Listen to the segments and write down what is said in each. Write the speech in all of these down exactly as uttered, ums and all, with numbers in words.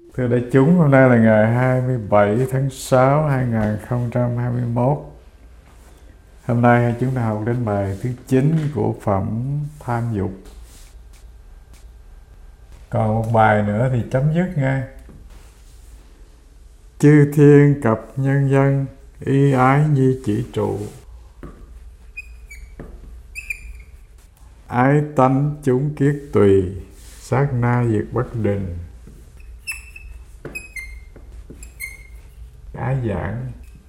Thưa đại chúng, hôm nay là ngày hai mươi bảy tháng sáu hai nghìn không trăm hai mươi mốt. Hôm nay chúng ta học đến bài thứ chín của phẩm Tham Dục. Còn một bài nữa thì chấm dứt ngay. Chư thiên cập nhân dân, y ái nhi chỉ trụ. Ái tánh chúng kiết tùy, sát na diệt bất định. Ái giảng.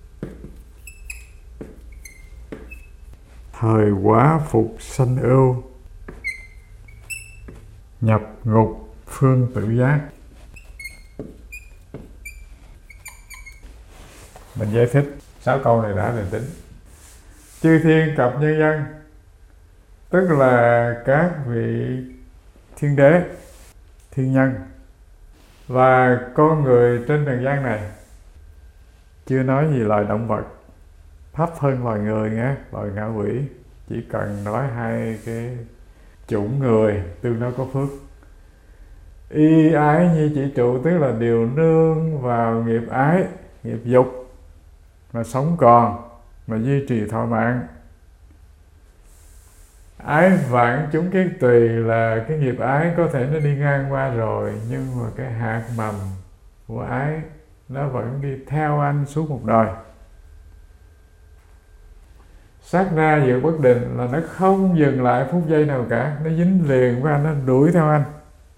Thời quá phục sanh ưu, nhập ngục phương tự giác. Mình giải thích sáu câu này đã rồi tính. Chư thiên cập nhân dân, tức là các vị thiên đế, thiên nhân và con người trên trần gian này. Chưa nói gì loài động vật thấp hơn loài người nghe, loài ngạ quỷ. Chỉ cần nói hai cái chủng người tương đối có phước. Y ái nhi chỉ trụ, tức là đều nương vào nghiệp ái, nghiệp dục mà sống còn, mà duy trì thọ mạng. Ái vãng chúng kiết tùy là cái nghiệp ái có thể nó đi ngang qua rồi, nhưng mà cái hạt mầm của ái nó vẫn đi theo anh suốt một đời. Sát na diệt bất định là nó không dừng lại phút giây nào cả, nó dính liền với anh, nó đuổi theo anh.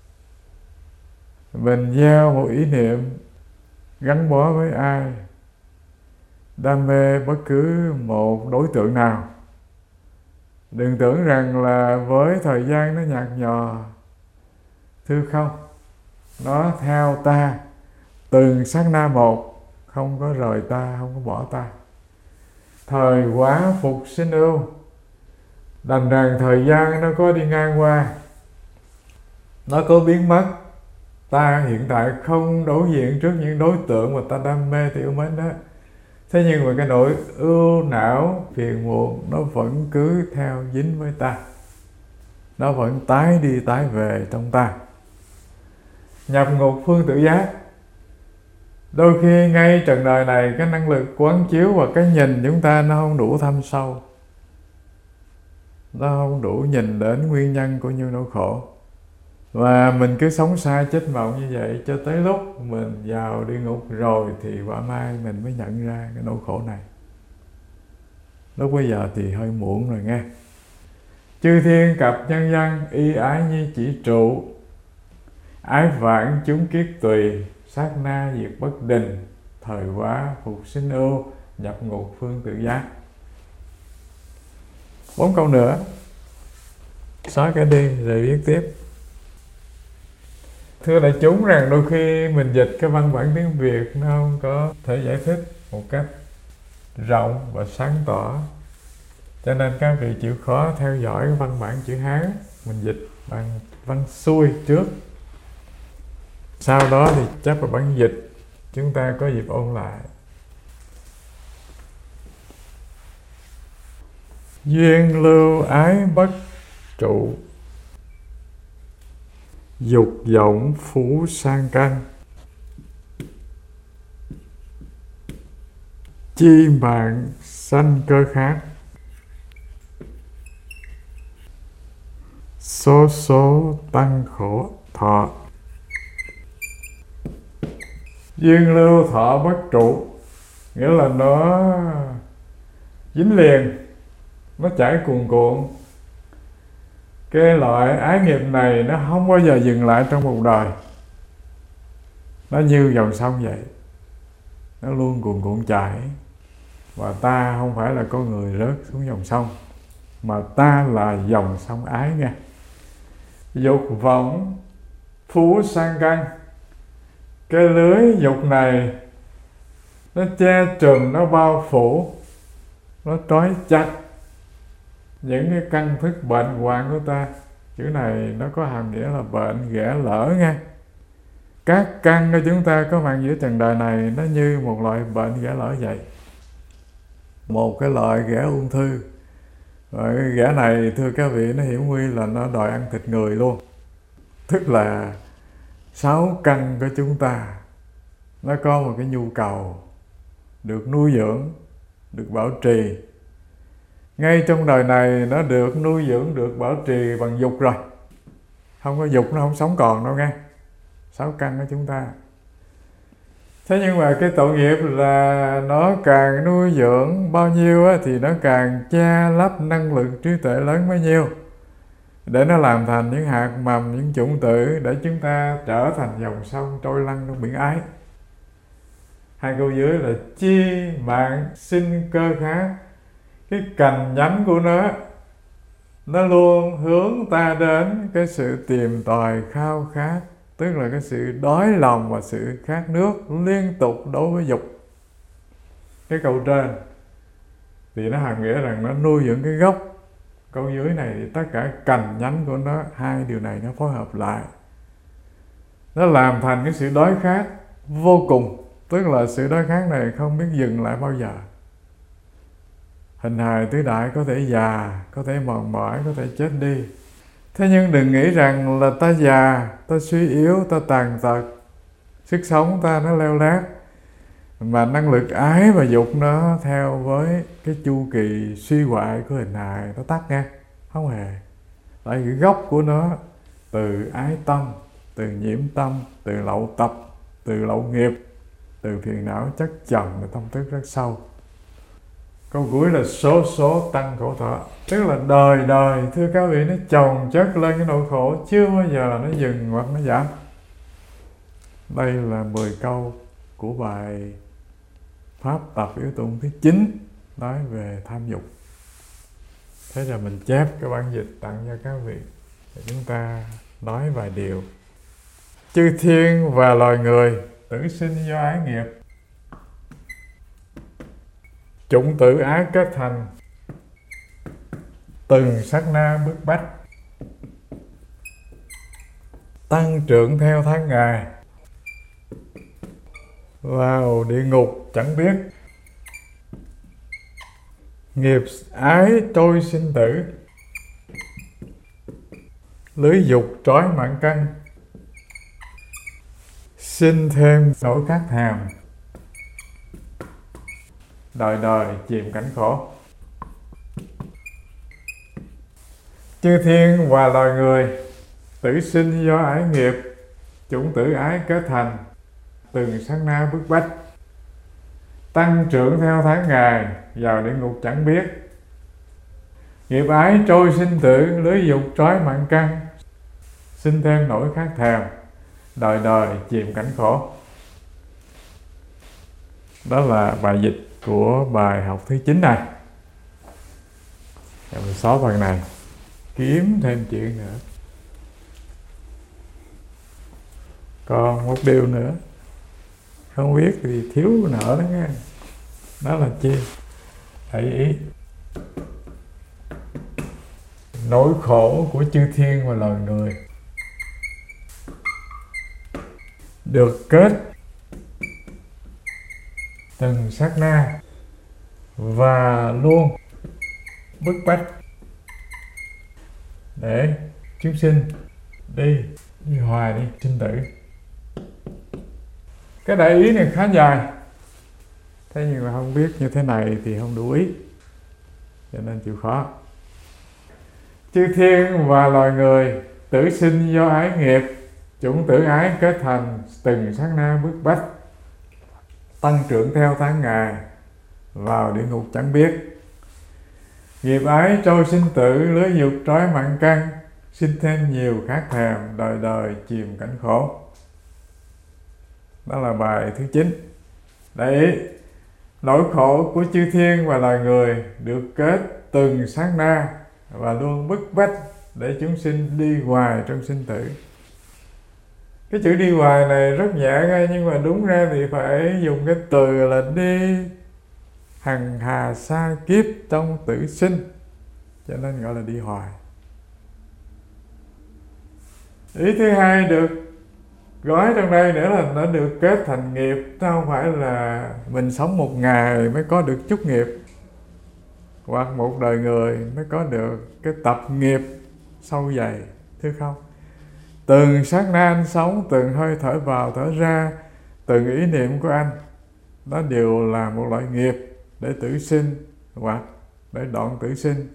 Mình gieo một ý niệm gắn bó với ai, đam mê bất cứ một đối tượng nào, đừng tưởng rằng là với thời gian nó nhạt nhòa. Thưa không, nó theo ta từng sát na một, không có rời ta, không có bỏ ta. Thời quá phục sinh ưu, đành rằng thời gian nó có đi ngang qua, nó có biến mất. Ta hiện tại không đối diện trước những đối tượng mà ta đam mê thì yêu mến đó. Thế nhưng mà cái nỗi ưu não, phiền muộn nó vẫn cứ theo dính với ta, nó vẫn tái đi tái về trong ta. Nhập ngục phương tự giác, đôi khi ngay trần đời này cái năng lực quán chiếu và cái nhìn chúng ta nó không đủ thâm sâu, nó không đủ nhìn đến nguyên nhân của những nỗi khổ, và mình cứ sống sai chết mộng như vậy cho tới lúc mình vào địa ngục rồi thì quả mai mình mới nhận ra cái nỗi khổ này. Lúc bây giờ thì hơi muộn rồi nghe. Chư thiên cập nhân dân, y ái nhi chỉ trụ. Ái vãng chúng kiết tùy, sát na diệt bất định. Thời quá phục sinh ưu, nhập ngục phương tự giác. Bốn câu nữa, xóa cái đi rồi viết tiếp. Thưa đại chúng rằng đôi khi mình dịch cái văn bản tiếng Việt nó không có thể giải thích một cách rộng và sáng tỏ, cho nên các vị chịu khó theo dõi cái văn bản chữ Hán, mình dịch bằng văn xuôi trước, sau đó thì chắc là bản dịch chúng ta có dịp ôn lại. Duyên lưu ái bất trụ, dục vọng phú sang căn. Chi mạng sanh cơ khát, số số tăng khổ thọ. Duyên lưu thọ bất trụ, nghĩa là nó dính liền, nó chảy cuồn cuộn. Cái loại ái nghiệp này nó không bao giờ dừng lại trong một đời. Nó như dòng sông vậy, nó luôn cuồn cuộn chảy. Và ta không phải là con người rớt xuống dòng sông, mà ta là dòng sông ái nha. Dục vọng phú sang căn, cái lưới dục này nó che trùm, nó bao phủ, nó trói chặt những cái căn thức bệnh hoạn của ta. Chữ này nó có hàm nghĩa là bệnh ghẻ lỡ nha. Các căn của chúng ta có mặt giữa trần đời này nó như một loại bệnh ghẻ lỡ vậy. Một cái loại ghẻ ung thư. Và cái ghẻ này thưa các vị, nó hiểm nguy là nó đòi ăn thịt người luôn. Tức là sáu căn của chúng ta nó có một cái nhu cầu được nuôi dưỡng, được bảo trì. Ngay trong đời này nó được nuôi dưỡng, được bảo trì bằng dục rồi. Không có dục nó không sống còn đâu nghe. Sáu căn của chúng ta. Thế nhưng mà cái tội nghiệp là nó càng nuôi dưỡng bao nhiêu á, thì nó càng che lấp năng lượng trí tuệ lớn bấy nhiêu, để nó làm thành những hạt mầm, những chủng tử để chúng ta trở thành dòng sông trôi lăn trong biển ái. Hai câu dưới là chi mạng sinh cơ khác. Cái cành nhánh của nó nó luôn hướng ta đến cái sự tìm tòi khao khát, tức là cái sự đói lòng và sự khát nước liên tục đối với dục. Cái câu trên thì nó hàm nghĩa rằng nó nuôi dưỡng cái gốc. Câu dưới này thì tất cả cành nhánh của nó, hai điều này nó phối hợp lại, nó làm thành cái sự đói khát vô cùng. Tức là sự đói khát này không biết dừng lại bao giờ. Hình hài tứ đại có thể già, có thể mòn mỏi, có thể chết đi. Thế nhưng đừng nghĩ rằng là ta già, ta suy yếu, ta tàn tật, sức sống ta nó leo lét, mà năng lực ái và dục nó theo với cái chu kỳ suy hoại của hình hài nó tắt nghe. Không hề. Tại cái gốc của nó từ ái tâm, từ nhiễm tâm, từ lậu tập, từ lậu nghiệp, từ phiền não chất chồng và tâm thức rất sâu. Câu cuối là số số tăng khổ thọ. Tức là đời đời, thưa các vị, nó chồng chất lên cái nỗi khổ, chưa bao giờ nó dừng hoặc nó giảm. Đây là mười câu của bài Pháp tập yếu tụng thứ chín nói về tham dục. Thế là mình chép cái bản dịch tặng cho các vị để chúng ta nói vài điều. Chư thiên và loài người tử sinh do ái nghiệp, chủng tử ái kết thành, từng sát na bức bách, tăng trưởng theo tháng ngày, vào địa ngục chẳng biết, nghiệp ái trôi sinh tử, lưới dục trói mạng căn, sinh thêm nỗi khát thèm, đời đời chìm cảnh khổ. Chư thiên và loài người tử sinh do ái nghiệp, chủng tử ái kết thành, từng sát na bức bách, tăng trưởng theo tháng ngày, vào địa ngục chẳng biết, nghiệp ái trôi sinh tử, lưới dục trói mạng căn, sinh thêm nỗi khát thèm, đời đời chìm cảnh khổ. Đó là bài dịch của bài học thứ chín này. Để mình xóa phần này, kiếm thêm chuyện nữa. Còn một điều nữa, không biết thì thiếu nợ đó nghe. Đó là chi? Hãy ý. Nỗi khổ của chư thiên và loài người được kết từng sát na và luôn bức bách để chúng sinh đi đi hoài đi sinh tử. Cái đại ý này khá dài, thế nhưng mà không biết như thế này thì không đủ ý, cho nên chịu khó. Chư thiên và loài người tử sinh do ái nghiệp, chủng tử ái kết thành, từng sát na bức bách, tăng trưởng theo tháng ngày, vào địa ngục chẳng biết, nghiệp ái trôi sinh tử, lưới dục trói mạng căn, sinh thêm nhiều khát thèm, đời đời chìm cảnh khổ. Đó là bài thứ chín. Đấy, nỗi khổ của chư thiên và loài người được kết từng sát na và luôn bức bách để chúng sinh đi hoài trong sinh tử. Cái chữ đi hoài này rất nhẹ ngay, nhưng mà đúng ra thì phải dùng cái từ là đi hằng hà sa kiếp trong tử sinh, cho nên gọi là đi hoài. Ý thứ hai được gói trong đây nữa là nó được kết thành nghiệp. Nó không phải là mình sống một ngày mới có được chút nghiệp, hoặc một đời người mới có được cái tập nghiệp sâu dày, thứ không. Từng sát na anh sống, từng hơi thở vào thở ra, từng ý niệm của anh, nó đều là một loại nghiệp để tử sinh hoặc để đoạn tử sinh.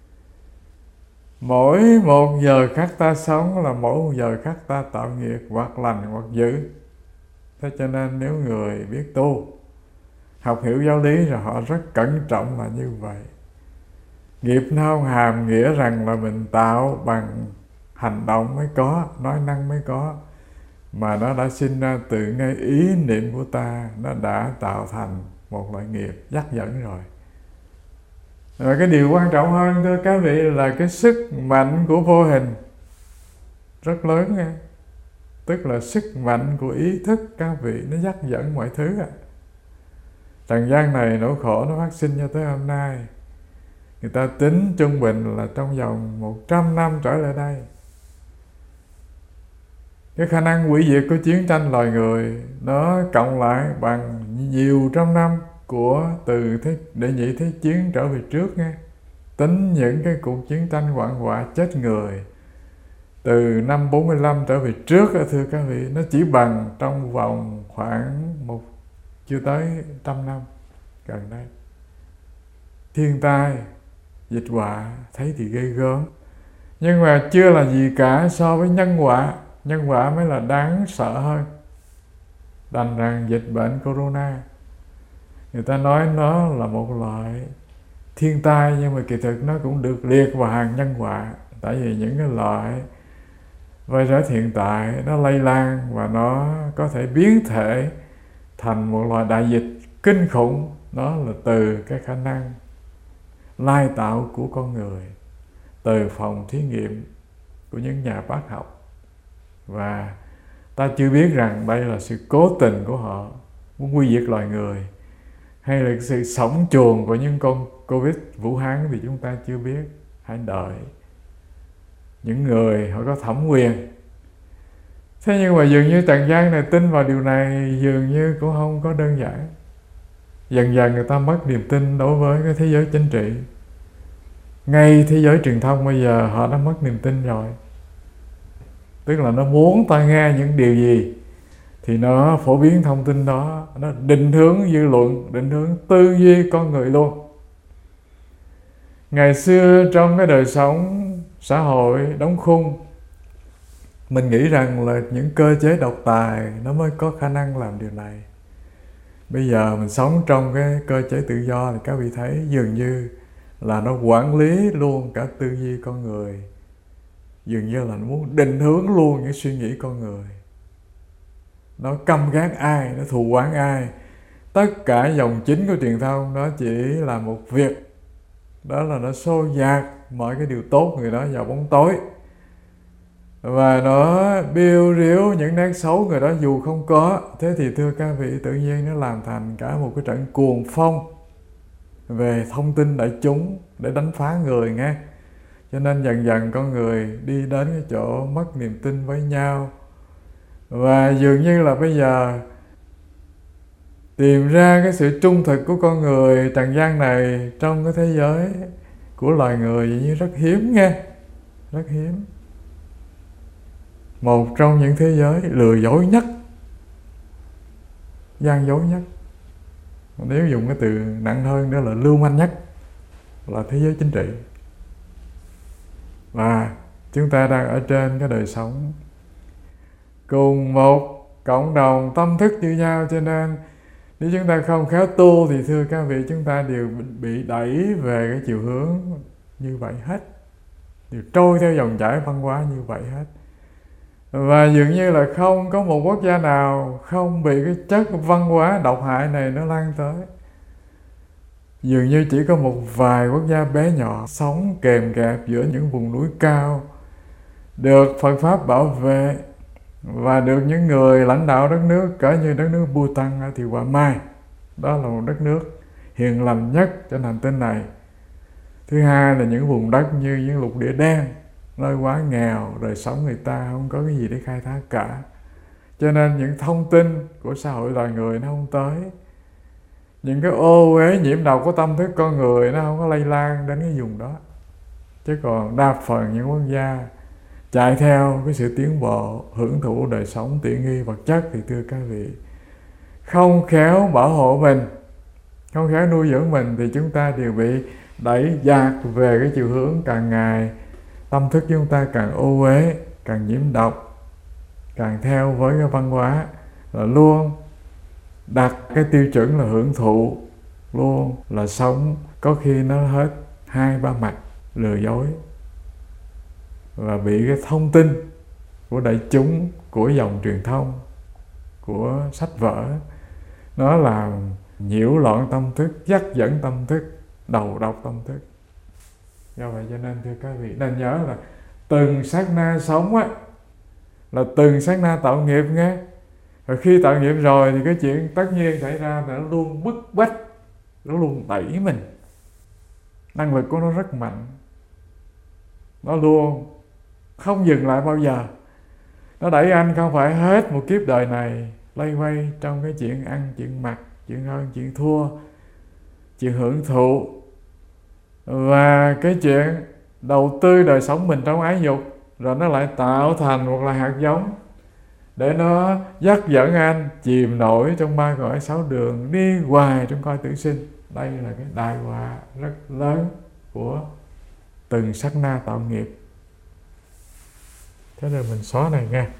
Mỗi một giờ khắc ta sống là mỗi một giờ khắc ta tạo nghiệp, hoặc lành hoặc dữ. Thế cho nên nếu người biết tu, học hiểu giáo lý rồi, họ rất cẩn trọng là như vậy. Nghiệp nó không hàm nghĩa rằng là mình tạo bằng hành động mới có, nói năng mới có, mà nó đã sinh ra từ ngay ý niệm của ta, nó đã tạo thành một loại nghiệp dắt dẫn rồi. Và cái điều quan trọng hơn thưa các vị là cái sức mạnh của vô hình rất lớn nha. Tức là sức mạnh của ý thức các vị, nó dắt dẫn mọi thứ ạ. Trần gian này nỗi khổ nó phát sinh cho tới hôm nay. Người ta tính trung bình là trong vòng một trăm năm trở lại đây, cái khả năng hủy diệt của chiến tranh loài người nó cộng lại bằng nhiều trăm năm của từ thế đệ nhị thế chiến trở về trước nghe. Tính những cái cuộc chiến tranh hoạn họa chết người từ năm bốn mươi lăm trở về trước, thưa các vị, nó chỉ bằng trong vòng khoảng một chưa tới trăm năm gần đây. Thiên tai, dịch họa thấy thì ghê gớm, nhưng mà chưa là gì cả so với nhân họa. Nhân họa mới là đáng sợ hơn. Đành rằng dịch bệnh corona, người ta nói nó là một loại thiên tai, nhưng mà kỳ thực nó cũng được liệt vào hàng nhân họa. Tại vì những cái loại virus hiện tại nó lây lan và nó có thể biến thể thành một loại đại dịch kinh khủng. Nó là từ cái khả năng lai tạo của con người, từ phòng thí nghiệm của những nhà bác học. Và ta chưa biết rằng đây là sự cố tình của họ muốn quy diệt loài người, hay là sự sống chuồn của những con Covid Vũ Hán thì chúng ta chưa biết. Hãy đợi những người họ có thẩm quyền. Thế nhưng mà dường như trần gian này tin vào điều này dường như cũng không có đơn giản. Dần dần người ta mất niềm tin đối với cái thế giới chính trị. Ngay thế giới truyền thông bây giờ họ đã mất niềm tin rồi. Tức là nó muốn ta nghe những điều gì thì nó phổ biến thông tin đó, nó định hướng dư luận, định hướng tư duy con người luôn. Ngày xưa trong cái đời sống xã hội đóng khung, mình nghĩ rằng là những cơ chế độc tài nó mới có khả năng làm điều này. Bây giờ mình sống trong cái cơ chế tự do thì các vị thấy dường như là nó quản lý luôn cả tư duy con người. Dường như là nó muốn định hướng luôn những suy nghĩ con người. Nó căm ghét ai, nó thù oán ai. Tất cả dòng chính của truyền thông nó chỉ là một việc, đó là nó xô dạt mọi cái điều tốt người đó vào bóng tối, và nó biêu riếu những nét xấu người đó dù không có. Thế thì thưa các vị, tự nhiên nó làm thành cả một cái trận cuồng phong về thông tin đại chúng để đánh phá người nghe. Cho nên dần dần con người đi đến cái chỗ mất niềm tin với nhau. Và dường như là bây giờ tìm ra cái sự trung thực của con người trần gian này trong cái thế giới của loài người dường như rất hiếm nghe. Rất hiếm. Một trong những thế giới lừa dối nhất, gian dối nhất, nếu dùng cái từ nặng hơn đó là lưu manh nhất, là thế giới chính trị. Và chúng ta đang ở trên cái đời sống cùng một cộng đồng tâm thức như nhau, cho nên nếu chúng ta không khéo tu thì thưa các vị, chúng ta đều bị đẩy về cái chiều hướng như vậy hết, đều trôi theo dòng chảy văn hóa như vậy hết. Và dường như là không có một quốc gia nào không bị cái chất văn hóa độc hại này nó lan tới. Dường như chỉ có một vài quốc gia bé nhỏ sống kèm kẹp giữa những vùng núi cao, được Phật Pháp bảo vệ và được những người lãnh đạo đất nước cỡ như đất nước Bhutan ở Thị Hòa Mai. Đó là một đất nước hiền lành nhất trên hành tinh này. Thứ hai là những vùng đất như những lục địa đen, nơi quá nghèo, đời sống người ta không có cái gì để khai thác cả. Cho nên những thông tin của xã hội loài người nó không tới. Những cái ô uế nhiễm độc của tâm thức con người nó không có lây lan đến cái vùng đó. Chứ còn đa phần những quốc gia chạy theo cái sự tiến bộ, hưởng thụ đời sống tiện nghi vật chất, thì thưa các vị, không khéo bảo hộ mình, không khéo nuôi dưỡng mình, thì chúng ta đều bị đẩy dạt về cái chiều hướng càng ngày tâm thức chúng ta càng ô uế, càng nhiễm độc, càng theo với cái văn hóa là luôn đặt cái tiêu chuẩn là hưởng thụ, luôn là sống có khi nó hết hai ba mặt, lừa dối, và bị cái thông tin của đại chúng, của dòng truyền thông, của sách vở nó làm nhiễu loạn tâm thức, dắt dẫn tâm thức, đầu độc tâm thức. Do vậy cho nên thưa các vị nên nhớ là từng sát na sống á là từng sát na tạo nghiệp nghe. Rồi khi tạo nghiệp rồi thì cái chuyện tất nhiên xảy ra là nó luôn bức bách, nó luôn đẩy mình. Năng lực của nó rất mạnh, nó luôn không dừng lại bao giờ. Nó đẩy anh không phải hết một kiếp đời này loay hoay trong cái chuyện ăn, chuyện mặc, chuyện hơn, chuyện thua, chuyện hưởng thụ, và cái chuyện đầu tư đời sống mình trong ái dục, rồi nó lại tạo thành một là hạt giống để nó dắt dẫn anh chìm nổi trong ba cõi sáu đường, đi hoài trong coi tử sinh. Đây là cái đại họa rất lớn của từng sát na tạo nghiệp. Thế rồi mình xóa này nghe.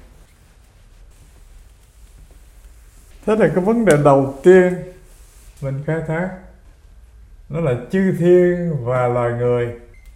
Thế là cái vấn đề đầu tiên mình khai thác, nó là chư thiên và loài người.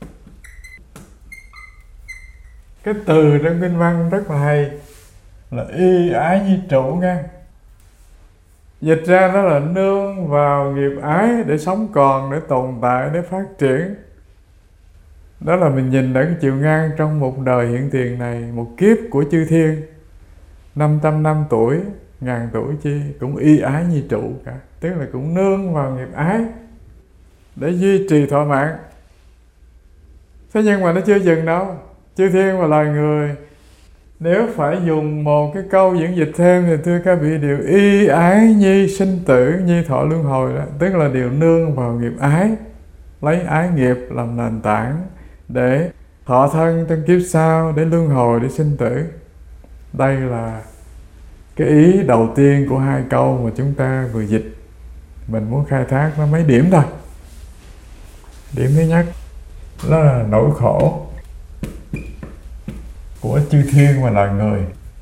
Cái từ trong kinh văn rất là hay, là y ái nhi trụ nghe. Dịch ra đó là nương vào nghiệp ái để sống còn, để tồn tại, để phát triển. Đó là mình nhìn ở cái chiều ngang trong một đời hiện tiền này, một kiếp của chư thiên, năm trăm năm tuổi, ngàn tuổi chi, cũng y ái nhi trụ cả. Tức là cũng nương vào nghiệp ái để duy trì thọ mạng. Thế nhưng mà nó chưa dừng đâu. Chư thiên và loài người, nếu phải dùng một cái câu diễn dịch thêm thì thưa các vị, đều y ái nhi sinh tử, nhi thọ luân hồi đó. Tức là đều nương vào nghiệp ái, lấy ái nghiệp làm nền tảng để thọ thân trong kiếp sau, để luân hồi, để sinh tử. Đây là cái ý đầu tiên của hai câu mà chúng ta vừa dịch. Mình muốn khai thác nó mấy điểm thôi. Điểm thứ nhất là nỗi khổ của chư thiên và loài người.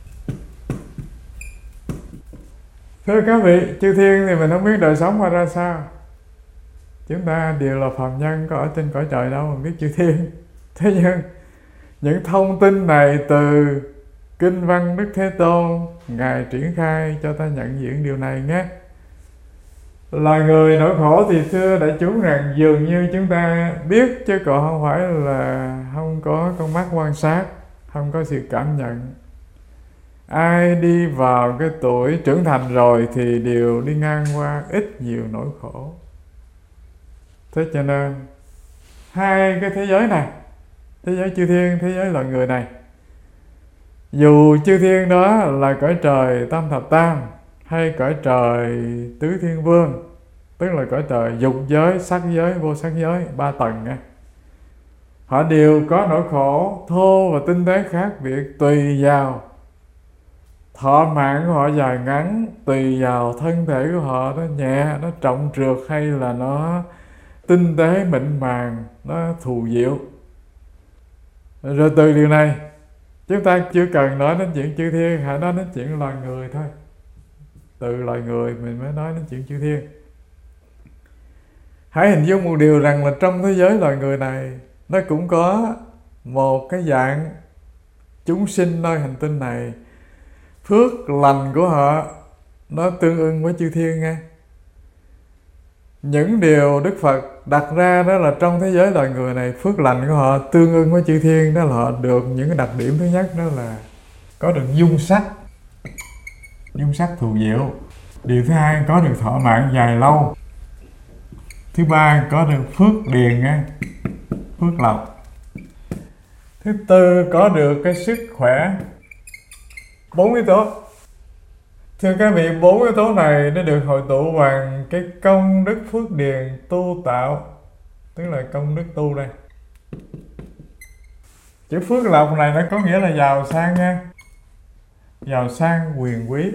Thưa các vị, chư thiên thì mình không biết đời sống qua ra sao. Chúng ta đều là phàm nhân, có ở trên cõi trời đâu mà biết chư thiên. Thế nhưng những thông tin này từ kinh văn Đức Thế Tôn Ngài triển khai cho ta nhận diện điều này nhé. Loài người nỗi khổ thì thưa đại chúng rằng dường như chúng ta biết, chứ còn không phải là không có con mắt quan sát, không có sự cảm nhận. Ai đi vào cái tuổi trưởng thành rồi thì đều đi ngang qua ít nhiều nỗi khổ. Thế cho nên hai cái thế giới này, thế giới chư thiên, thế giới loài người này, dù chư thiên đó là cõi trời tam thập tam hay cõi trời tứ thiên vương, tức là cõi trời dục giới, sắc giới, vô sắc giới, ba tầng nha, họ đều có nỗi khổ thô và tinh tế khác biệt tùy vào thọ mạng của họ dài ngắn, tùy vào thân thể của họ nó nhẹ, nó trọng trược hay là nó tinh tế mịn màng, nó thù diệu. Rồi từ điều này chúng ta chưa cần nói đến chuyện chư thiên, hãy nói đến chuyện loài người thôi. Từ loài người mình mới nói đến chuyện chư thiên. Hãy hình dung một điều rằng là trong thế giới loài người này, nó cũng có một cái dạng chúng sinh nơi hành tinh này, phước lành của họ nó tương ưng với chư thiên nghe. Những điều Đức Phật đặt ra đó là trong thế giới loài người này, phước lành của họ tương ưng với chư thiên. Đó là họ được những cái đặc điểm thứ nhất, đó là có được dung sắc, dung sắc thù diệu. Điều thứ hai, có được thọ mạng dài lâu. Thứ ba, có được phước điền nghe, phước lộc. Thứ tư, có được cái sức khỏe. Bốn yếu tố. Thưa các vị, bốn yếu tố này nó được hội tụ bằng cái công đức phước điền tu tạo, tức là công đức tu đây. Chữ phước lộc này nó có nghĩa là giàu sang nha, giàu sang quyền quý,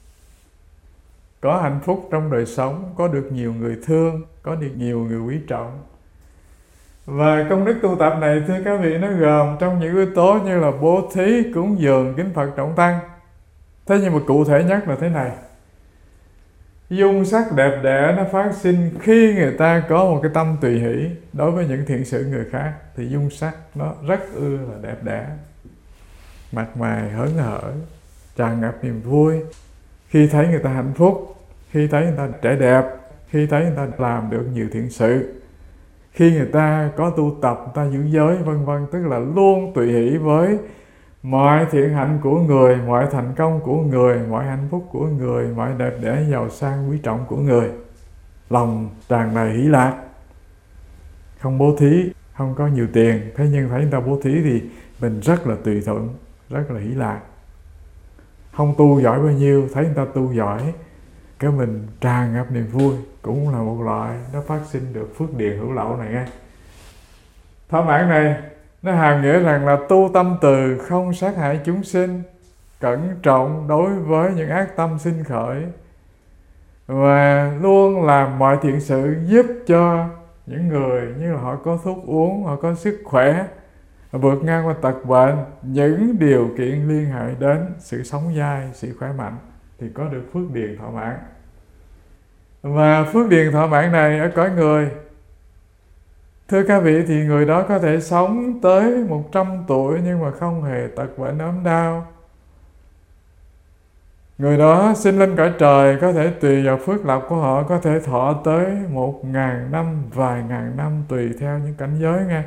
có hạnh phúc trong đời sống, có được nhiều người thương, có được nhiều người quý trọng. Và công đức tu tập này thưa các vị, nó gồm trong những yếu tố như là bố thí, cúng dường, kính Phật, trọng tăng. Thế nhưng mà cụ thể nhất là thế này: dung sắc đẹp đẽ nó phát sinh khi người ta có một cái tâm tùy hỷ đối với những thiện sự người khác, thì dung sắc nó rất ư là đẹp đẽ, mặt mày hớn hở, tràn ngập niềm vui khi thấy người ta hạnh phúc, khi thấy người ta trẻ đẹp, khi thấy người ta làm được nhiều thiện sự, khi người ta có tu tập, người ta giữ giới vân vân, tức là luôn tùy hỷ với mọi thiện hạnh của người, mọi thành công của người, mọi hạnh phúc của người, mọi đẹp đẽ giàu sang quý trọng của người. Lòng tràn đầy hỷ lạc, không bố thí, không có nhiều tiền, thế nhưng thấy người ta bố thí thì mình rất là tùy thuận, rất là hỷ lạc. Không tu giỏi bao nhiêu, thấy người ta tu giỏi, cái mình tràn ngập niềm vui, cũng là một loại nó phát sinh được phước điền hữu lậu này nghe. Thỏa mãn này nó hàm nghĩa rằng là tu tâm từ, không sát hại chúng sinh, cẩn trọng đối với những ác tâm sinh khởi, và luôn làm mọi thiện sự giúp cho những người như là họ có thuốc uống, họ có sức khỏe, vượt ngang qua tật bệnh, những điều kiện liên hệ đến sự sống dai, sự khỏe mạnh, thì có được phước điền thỏa mãn. Và phước điền thỏa mãn này ở cõi người, thưa các vị, thì người đó có thể sống tới một trăm tuổi nhưng mà không hề tật bệnh ốm đau. Người đó sinh lên cõi trời, có thể tùy vào phước lộc của họ, có thể thọ tới một ngàn năm, vài ngàn năm, tùy theo những cảnh giới nghe.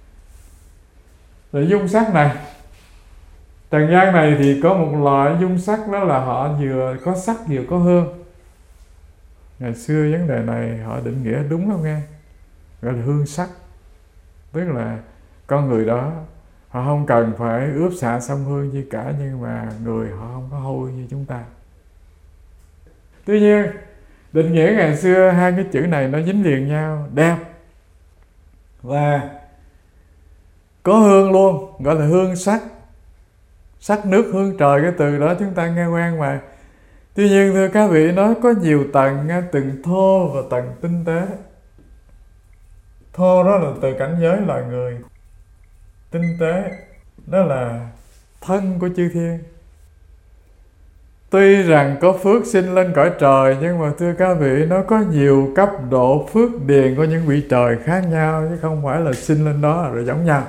Rồi dung sắc này, trần gian này thì có một loại dung sắc, đó là họ vừa có sắc vừa có hương. Ngày xưa vấn đề này họ định nghĩa đúng không nghe, gọi là hương sắc, tức là con người đó họ không cần phải ướp xạ xông hương gì cả, nhưng mà người họ không có hôi như chúng ta. Tuy nhiên định nghĩa ngày xưa hai cái chữ này nó dính liền nhau, đẹp và có hương luôn, gọi là hương sắc. Sắc nước hương trời, cái từ đó chúng ta nghe quen mà. Tuy nhiên thưa các vị, nó có nhiều tầng, tầng thô và tầng tinh tế. Thô đó là từ cảnh giới loài người, tinh tế đó là thân của chư thiên. Tuy rằng có phước sinh lên cõi trời, nhưng mà thưa các vị, nó có nhiều cấp độ phước điền của những vị trời khác nhau, chứ không phải là sinh lên đó rồi giống nhau.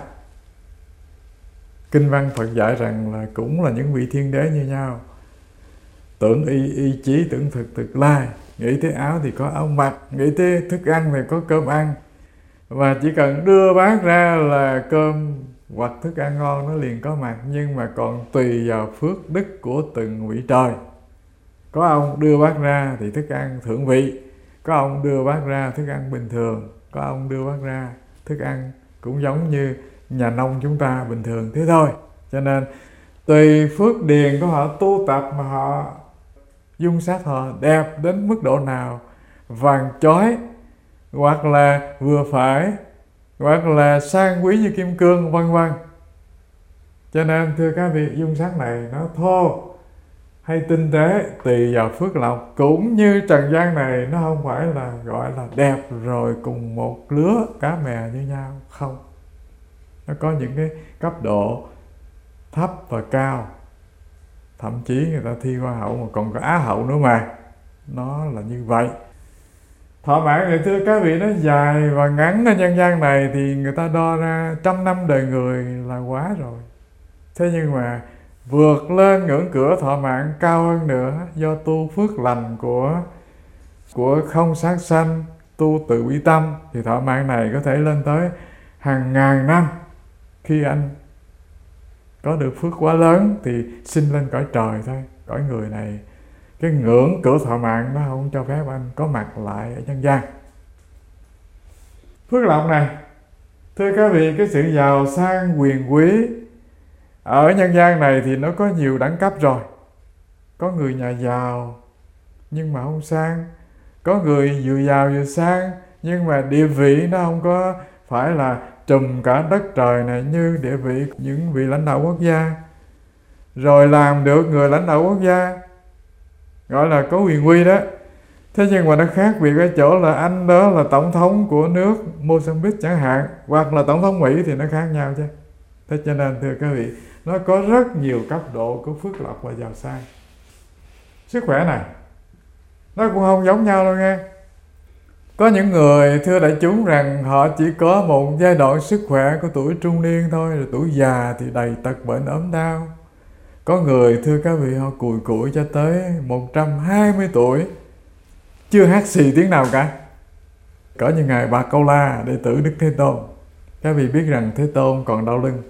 Kinh văn Phật dạy rằng là cũng là những vị thiên đế như nhau. Tưởng y y chí, tưởng thực thực lai. Nghĩ tới áo thì có áo mặc, nghĩ tới thức ăn thì có cơm ăn. Và chỉ cần đưa bát ra là cơm hoặc thức ăn ngon nó liền có mặt. Nhưng mà còn tùy vào phước đức của từng vị trời. Có ông đưa bát ra thì thức ăn thượng vị, có ông đưa bát ra thức ăn bình thường, có ông đưa bát ra thức ăn cũng giống như nhà nông chúng ta bình thường thế thôi. Cho nên tùy phước điền của họ tu tập mà họ dung sắc họ đẹp đến mức độ nào, vàng chói hoặc là vừa phải hoặc là sang quý như kim cương vân vân. Cho nên thưa các vị, dung sắc này nó thô hay tinh tế tùy vào phước lộc, cũng như trần gian này nó không phải là gọi là đẹp rồi cùng một lứa cá mè như nhau, không. Nó có những cái cấp độ thấp và cao, thậm chí người ta thi hoa hậu mà còn có á hậu nữa mà. Nó là như vậy. Thọ mãn này thưa các vị, nó dài và ngắn ở nhân gian này thì người ta đo ra trăm năm đời người là quá rồi. Thế nhưng mà vượt lên ngưỡng cửa thọ mãn cao hơn nữa, do tu phước lành của của không sát sanh, tu từ bi tâm, thì thọ mãn này có thể lên tới hàng ngàn năm. Khi anh có được phước quá lớn thì sinh lên cõi trời thôi. Cõi người này, cái ngưỡng cửa thọ mãn nó không cho phép anh có mặt lại ở nhân gian. Phước lộc này, thưa các vị, cái sự giàu sang quyền quý ở nhân gian này thì nó có nhiều đẳng cấp rồi. Có người nhà giàu nhưng mà không sang, có người vừa giàu vừa sang nhưng mà địa vị nó không có phải là trùm cả đất trời này như địa vị những vị lãnh đạo quốc gia, rồi làm được người lãnh đạo quốc gia, gọi là có quyền quy đó. Thế nhưng mà nó khác biệt ở chỗ là anh đó là tổng thống của nước Mozambique chẳng hạn, hoặc là tổng thống Mỹ thì nó khác nhau chứ. Thế cho nên thưa các vị, nó có rất nhiều cấp độ của phước lộc và giàu sang. Sức khỏe này nó cũng không giống nhau đâu nghe. Có những người thưa đại chúng rằng họ chỉ có một giai đoạn sức khỏe của tuổi trung niên thôi, rồi tuổi già thì đầy tật bệnh ốm đau. Có người thưa các vị họ cùi cụi cho tới một trăm hai mươi tuổi chưa hát xì tiếng nào cả. Có như ngài Bà Câu La, đệ tử Đức Thế Tôn. Các vị biết rằng Thế Tôn còn đau lưng,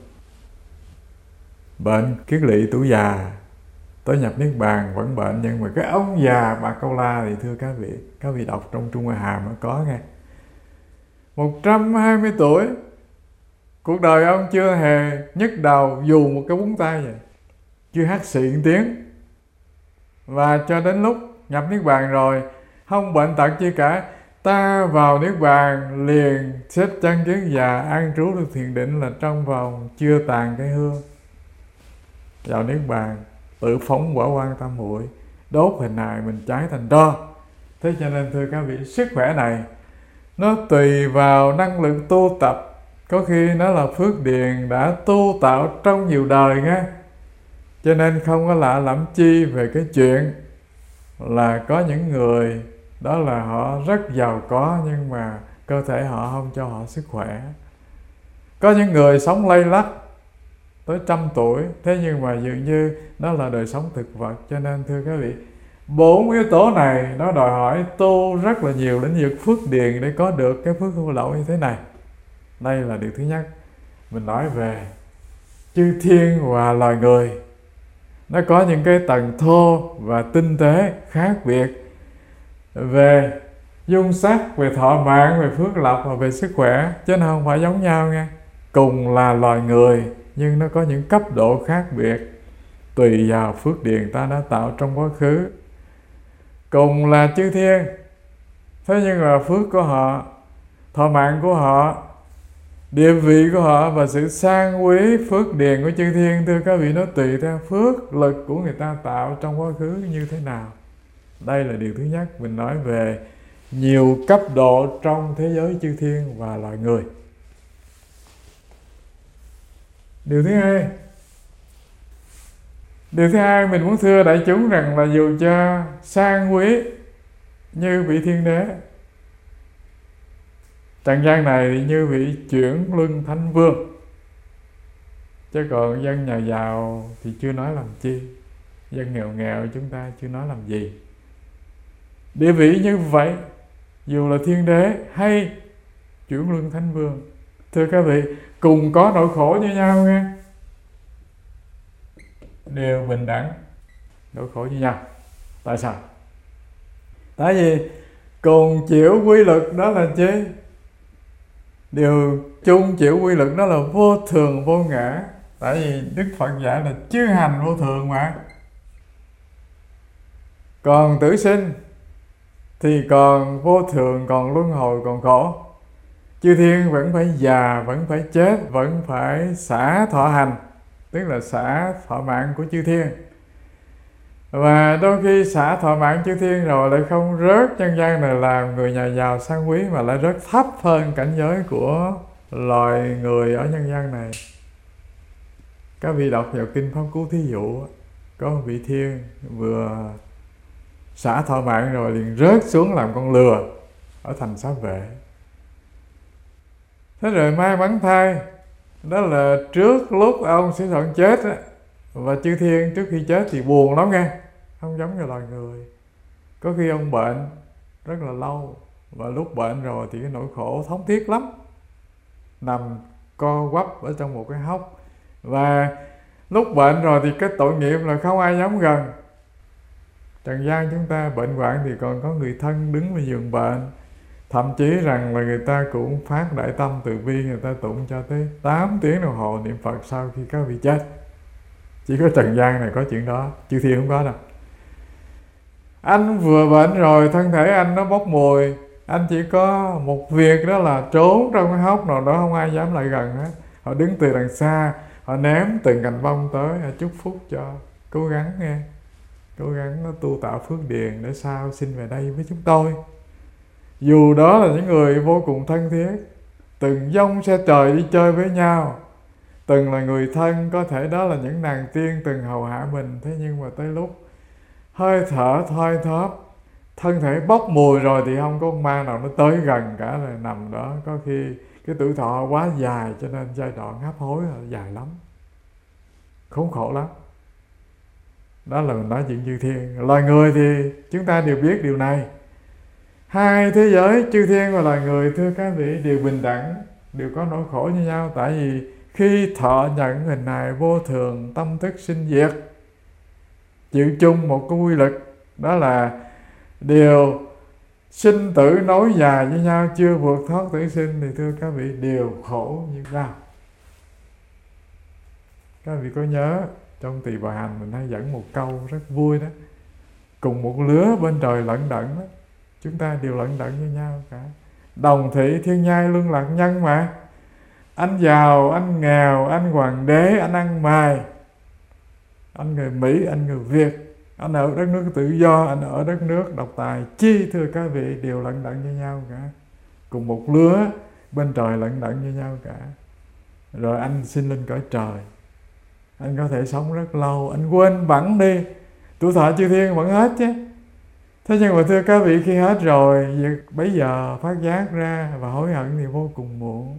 bệnh kiết lỵ tuổi già, tới nhập niết bàn vẫn bệnh. Nhưng mà cái ông già Bà Câu La thì thưa các vị, các vị đọc trong Trung Hoa Hàm nó có nghe, một trăm hai mươi tuổi, cuộc đời ông chưa hề nhức đầu dù một cái búng tay vậy, chưa hát xị tiếng, và cho đến lúc nhập niết bàn rồi không bệnh tật chi cả. Ta vào niết bàn liền xếp chân kiến già an trú được thiền định là trong vòng chưa tàn cái hương. Vào niết bàn tự phóng quả quan tam muội, đốt hình hài mình cháy thành tro. Thế cho nên thưa các vị, sức khỏe này nó tùy vào năng lực tu tập. Có khi nó là phước điền đã tu tạo trong nhiều đời nghe. Cho nên không có lạ lẫm chi về cái chuyện là có những người đó là họ rất giàu có nhưng mà cơ thể họ không cho họ sức khỏe. Có những người sống lây lắc tới trăm tuổi, thế nhưng mà dường như đó là đời sống thực vật. Cho nên thưa các vị, bốn yếu tố này nó đòi hỏi tu rất là nhiều lĩnh vực phước điền để có được cái phước hữu lậu như thế này. Đây là điều thứ nhất. Mình nói về chư thiên và loài người, nó có những cái tầng thô và tinh tế khác biệt về dung sắc, về thọ mạng, về phước lộc và về sức khỏe, chứ nó không phải giống nhau nha. Cùng là loài người nhưng nó có những cấp độ khác biệt tùy vào phước điền ta đã tạo trong quá khứ. Cùng là chư thiên, thế nhưng mà phước của họ, thọ mạng của họ, địa vị của họ và sự sang quý phước điền của chư thiên, thưa các vị, nó tùy theo phước lực của người ta tạo trong quá khứ như thế nào. Đây là điều thứ nhất. Mình nói về nhiều cấp độ trong thế giới chư thiên và loài người. Điều thứ hai, Điều thứ hai mình muốn thưa đại chúng rằng là dù cho sang quý như vị thiên đế, trần gian này thì như vị chuyển luân thánh vương, chứ còn dân nhà giàu thì chưa nói làm chi, dân nghèo nghèo chúng ta chưa nói làm gì. Địa vị như vậy, dù là thiên đế hay chuyển luân thánh vương, thưa các vị, cùng có nỗi khổ như nhau nghe, đều bình đẳng, nỗi khổ như nhau. Tại sao? Tại vì cùng chịu quy lực đó là chi? Điều chung chịu quy lực đó là vô thường vô ngã. Tại vì Đức Phật dạy là chư hành vô thường mà. Còn tử sinh thì còn vô thường, còn luân hồi, còn khổ. Chư thiên vẫn phải già, vẫn phải chết, vẫn phải xả thọ hành, tức là xả thọ mạng của chư thiên. Và đôi khi xả thọ mạng chư thiên rồi lại không rớt nhân gian này làm người nhà giàu sang quý, mà lại rất thấp hơn cảnh giới của loài người ở nhân gian này. Các vị đọc vào Kinh Pháp Cú thí dụ, có một vị thiên vừa xả thọ mạng rồi liền rớt xuống làm con lừa ở thành Xá Vệ. Thế rồi may mắn thay, đó là trước lúc ông Sĩ Thuận chết á, và chư thiên trước khi chết thì buồn lắm nghe, không giống như loài người. Có khi ông bệnh rất là lâu, và lúc bệnh rồi thì cái nỗi khổ thống thiết lắm, nằm co quắp ở trong một cái hốc. Và lúc bệnh rồi thì cái tội nghiệp là không ai dám gần. Trần gian chúng ta bệnh hoạn thì còn có người thân đứng bên giường bệnh, thậm chí rằng là người ta cũng phát đại tâm từ bi, người ta tụng cho tới tám tiếng đồng hồ niệm Phật sau khi các vị chết. Chỉ có trần gian này có chuyện đó, chư thiên không có đâu. Anh vừa bệnh rồi, thân thể anh nó bốc mùi, anh chỉ có một việc, đó là trốn trong cái hốc nào đó, không ai dám lại gần hết. Họ đứng từ đằng xa, họ ném từng cành bông tới, họ chúc phúc cho. Cố gắng nghe, cố gắng tu tạo phước điền để sao xin về đây với chúng tôi. Dù đó là những người vô cùng thân thiết, từng dông xe trời đi chơi với nhau, từng là người thân, có thể đó là những nàng tiên từng hầu hạ mình. Thế nhưng mà tới lúc hơi thở thoi thóp, thân thể bốc mùi rồi thì không có con ma nào nó tới gần cả, là nằm đó. Có khi cái tuổi thọ quá dài cho nên giai đoạn hấp hối là dài lắm, khốn khổ lắm. Đó là mình nói chuyện chư thiên. Loài người thì chúng ta đều biết điều này. Hai thế giới, chư thiên và loài người, thưa các vị, đều bình đẳng, đều có nỗi khổ như nhau. Tại vì khi thọ nhận hình hài vô thường, tâm thức sinh diệt, chịu chung một cái quy luật, đó là đều sinh tử nối dài với nhau, chưa vượt thoát tử sinh, thì thưa các vị đều khổ như nhau. Các vị có nhớ trong Tỳ Bà Hành mình hay dẫn một câu rất vui đó: cùng một lứa bên trời lận đận đó, chúng ta đều lận đận với nhau cả. Đồng thị thiên nhai luân lạc nhân mà. Anh giàu, anh nghèo, anh hoàng đế, anh ăn mày, anh người Mỹ, anh người Việt, anh ở đất nước tự do, anh ở đất nước độc tài, chi thưa các vị đều lận đận với nhau cả. Cùng một lứa bên trời lận đận với nhau cả. Rồi anh sinh lên cõi trời, anh có thể sống rất lâu, anh quên bẵng đi, tuổi thọ chư thiên vẫn hết chứ. Thế nhưng mà thưa các vị, khi hết rồi, bây giờ phát giác ra và hối hận thì vô cùng muộn.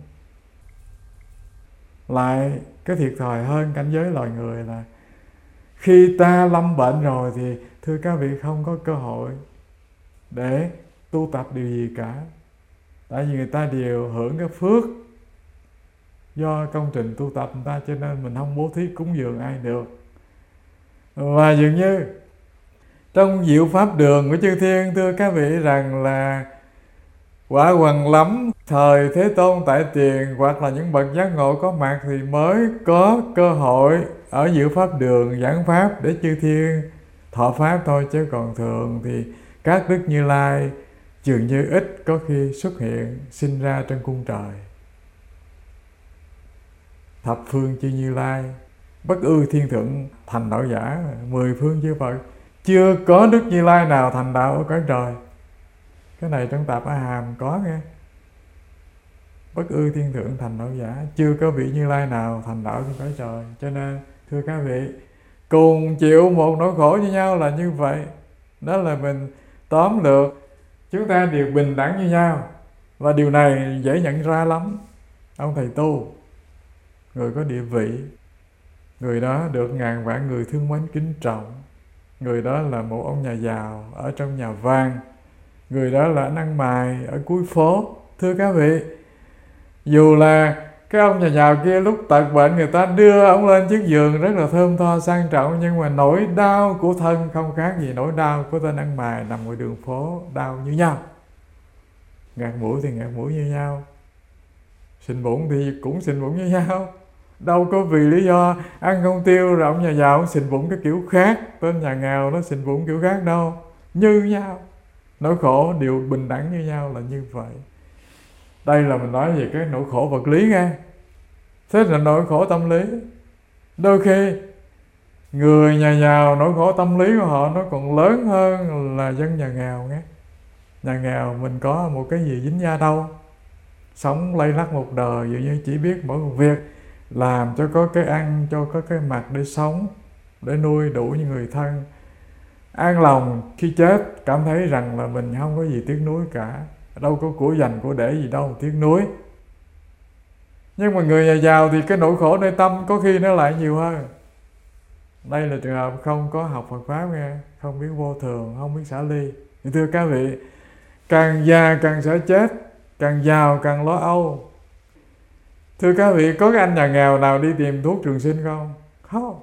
Lại cái thiệt thòi hơn cảnh giới loài người là khi ta lâm bệnh rồi thì thưa các vị không có cơ hội để tu tập điều gì cả. Tại vì người ta đều hưởng cái phước do công trình tu tập người ta, cho nên mình không bố thí cúng dường ai được. Và dường như trong diệu pháp đường của chư thiên, thưa các vị, rằng là quả quần lắm thời Thế Tôn tại tiền, hoặc là những bậc giác ngộ có mặt thì mới có cơ hội ở diệu pháp đường giảng pháp để chư thiên thọ pháp thôi. Chứ còn thường thì các đức Như Lai dường như ít có khi xuất hiện sinh ra trong cung trời. Thập phương chư Như Lai, bất ư thiên thượng thành đạo giả, mười phương chư Phật, chưa có đức Như Lai nào thành đạo ở cõi trời. Cái này trong Tạp A Hàm có nghe. Bất ư thiên thượng thành đạo giả, chưa có vị Như Lai nào thành đạo trong cõi trời. Cho nên thưa các vị, cùng chịu một nỗi khổ như nhau là như vậy. Đó là mình tóm lược, chúng ta đều bình đẳng như nhau. Và điều này dễ nhận ra lắm. Ông thầy tu, người có địa vị, người đó được ngàn vạn người thương mến kính trọng, người đó là một ông nhà giàu ở trong nhà vàng, người đó là anh ăn mày ở cuối phố. Thưa các vị, dù là cái ông nhà giàu kia lúc tật bệnh người ta đưa ông lên chiếc giường rất là thơm tho sang trọng, nhưng mà nỗi đau của thân không khác gì nỗi đau của tên ăn mày nằm ngoài đường phố, đau như nhau. Ngạt mũi thì ngạt mũi như nhau, sình bụng thì cũng sình bụng như nhau. Đâu có vì lý do ăn không tiêu rồi ông nhà giàu ông sình bụng cái kiểu khác, tên nhà nghèo nó sình bụng kiểu khác đâu. Như nhau, nỗi khổ đều bình đẳng như nhau là như vậy. Đây là mình nói về cái nỗi khổ vật lý nghe. Thế là nỗi khổ tâm lý. Đôi khi người nhà giàu nỗi khổ tâm lý của họ nó còn lớn hơn là dân nhà nghèo nghe. Nhà nghèo mình có một cái gì dính da đâu, sống lay lắt một đời, dường như chỉ biết mỗi một việc làm cho có cái ăn, cho có cái mặc để sống, để nuôi đủ những người thân, an lòng khi chết, cảm thấy rằng là mình không có gì tiếc nuối cả, đâu có của dành của để gì đâu tiếc nuối. Nhưng mà người nhà giàu thì cái nỗi khổ nơi tâm có khi nó lại nhiều hơn. Đây là trường hợp không có học Phật Pháp nghe, không biết vô thường, không biết xả ly. Thì thưa các vị, càng già càng sợ chết, càng giàu càng lo âu. Thưa các vị, có cái anh nhà nghèo nào đi tìm thuốc trường sinh không? Không.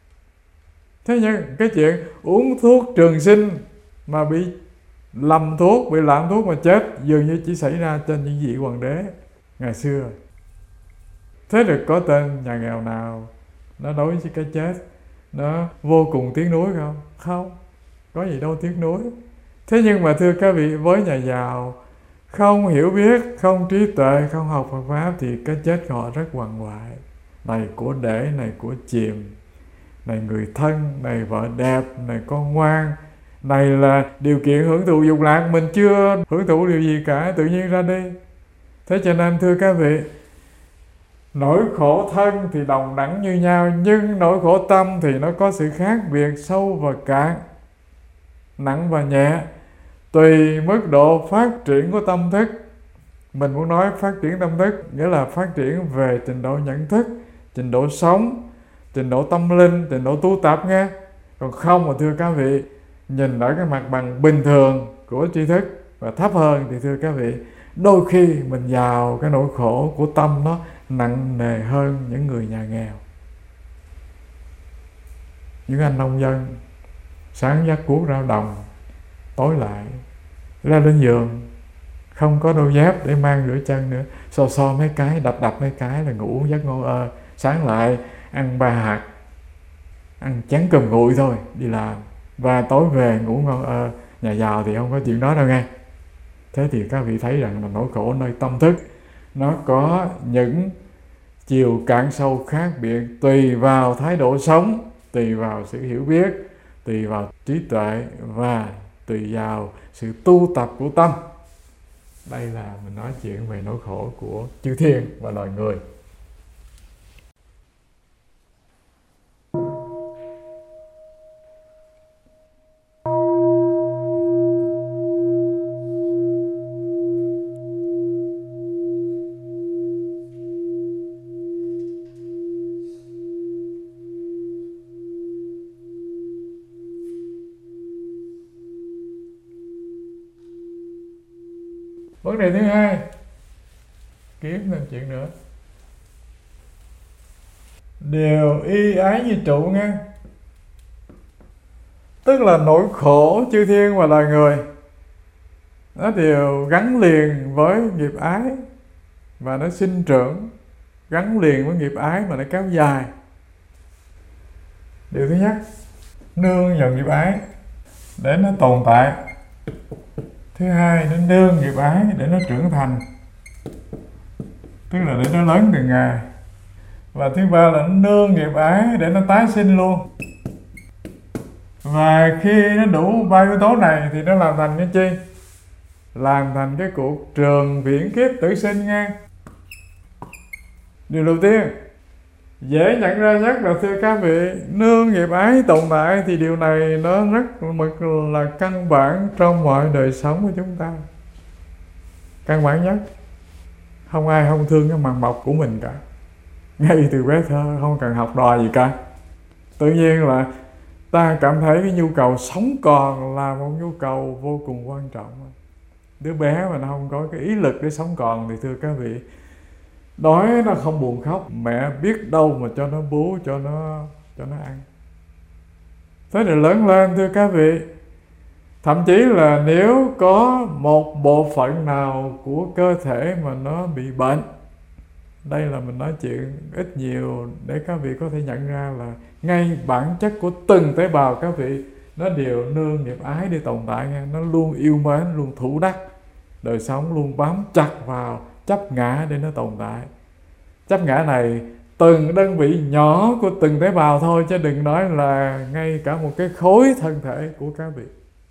Thế nhưng cái chuyện uống thuốc trường sinh mà bị lầm thuốc, bị lạm thuốc mà chết dường như chỉ xảy ra trên những vị hoàng đế ngày xưa. Thế được có tên nhà nghèo nào nó đối với cái chết nó vô cùng tiếc nuối không? Không, có gì đâu tiếc nuối. Thế nhưng mà thưa các vị, với nhà giàu không hiểu biết, không trí tuệ, không học Phật Pháp thì cái chết của họ rất quằn quại. Này của để, này của chìm, này người thân, này vợ đẹp, này con ngoan, này là điều kiện hưởng thụ dục lạc, mình chưa hưởng thụ điều gì cả, tự nhiên ra đi. Thế cho nên thưa các vị, nỗi khổ thân thì đồng đẳng như nhau, nhưng nỗi khổ tâm thì nó có sự khác biệt sâu và cạn, nặng và nhẹ, tùy mức độ phát triển của tâm thức. Mình muốn nói phát triển tâm thức nghĩa là phát triển về trình độ nhận thức, trình độ sống, trình độ tâm linh, trình độ tu tập nghe. Còn không mà thưa các vị, nhìn ở cái mặt bằng bình thường của tri thức và thấp hơn thì thưa các vị, đôi khi mình vào cái nỗi khổ của tâm nó nặng nề hơn những người nhà nghèo. Những anh nông dân sáng dắt cuốc ra đồng, tối lại ra lên giường, không có đôi dép để mang rửa chân nữa, so so mấy cái, đập đập mấy cái là ngủ giấc ngon ơ. Sáng lại ăn ba hạt, ăn chén cơm nguội thôi đi làm, và tối về ngủ ngon ơ. Nhà giàu thì không có chuyện đó đâu nghe. Thế thì các vị thấy rằng là nỗi khổ nơi tâm thức nó có những chiều cạn sâu khác biệt, tùy vào thái độ sống, tùy vào sự hiểu biết, tùy vào trí tuệ và tùy vào sự tu tập của tâm. Đây là mình nói chuyện về nỗi khổ của chư thiên và loài người. Vấn đề thứ hai, kiếm thêm chuyện nữa. Điều y ái như trụ nghe, tức là nỗi khổ chư thiên và loài người nó đều gắn liền với nghiệp ái và nó sinh trưởng, gắn liền với nghiệp ái mà nó kéo dài. Điều thứ nhất, nương vào nghiệp ái để nó tồn tại. Thứ hai, nó nương nghiệp ái để nó trưởng thành, tức là để nó lớn từng ngày. Và thứ ba là nó nương nghiệp ái để nó tái sinh luôn. Và khi nó đủ ba yếu tố này thì nó làm thành cái chi? Làm thành cái cuộc trường viễn kiếp tử sinh nghe. Điều đầu tiên dễ nhận ra nhất là thưa các vị, nương nghiệp ái tồn tại thì điều này nó rất mực là căn bản trong mọi đời sống của chúng ta. Căn bản nhất, không ai không thương cái màng bọc của mình cả, ngay từ bé thơ, không cần học đòi gì cả. Tự nhiên là ta cảm thấy cái nhu cầu sống còn là một nhu cầu vô cùng quan trọng. Đứa bé mà nó không có cái ý lực để sống còn thì thưa các vị, đói nó không buồn khóc, mẹ biết đâu mà cho nó bú, cho nó cho nó ăn. Thế rồi lớn lên thưa các vị, thậm chí là nếu có một bộ phận nào của cơ thể mà nó bị bệnh, đây là mình nói chuyện ít nhiều để các vị có thể nhận ra là ngay bản chất của từng tế bào các vị nó đều nương nghiệp ái để tồn tại nha. Nó luôn yêu mến, luôn thủ đắc đời sống, luôn bám chặt vào chấp ngã để nó tồn tại. Chấp ngã này từng đơn vị nhỏ của từng tế bào thôi, chứ đừng nói là ngay cả một cái khối thân thể của các vị.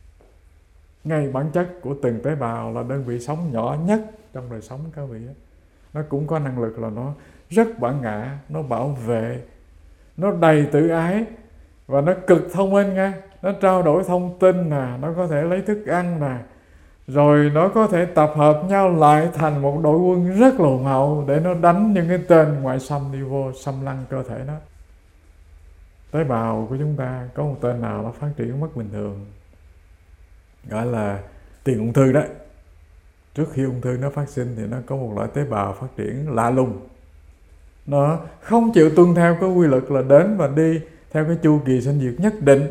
Ngay bản chất của từng tế bào là đơn vị sống nhỏ nhất trong đời sống các vị. Nó cũng có năng lực là nó rất bản ngã, nó bảo vệ, nó đầy tự ái và nó cực thông minh nha. Nó trao đổi thông tin nè, nó có thể lấy thức ăn nè, rồi nó có thể tập hợp nhau lại thành một đội quân rất là hùng hậu để nó đánh những cái tên ngoại xâm đi vô xâm lăng cơ thể nó. Tế bào của chúng ta có một tên nào nó phát triển mất bình thường, gọi là tiền ung thư đó. Trước khi ung thư nó phát sinh thì nó có một loại tế bào phát triển lạ lùng. Nó không chịu tuân theo cái quy luật là đến và đi theo cái chu kỳ sinh diệt nhất định,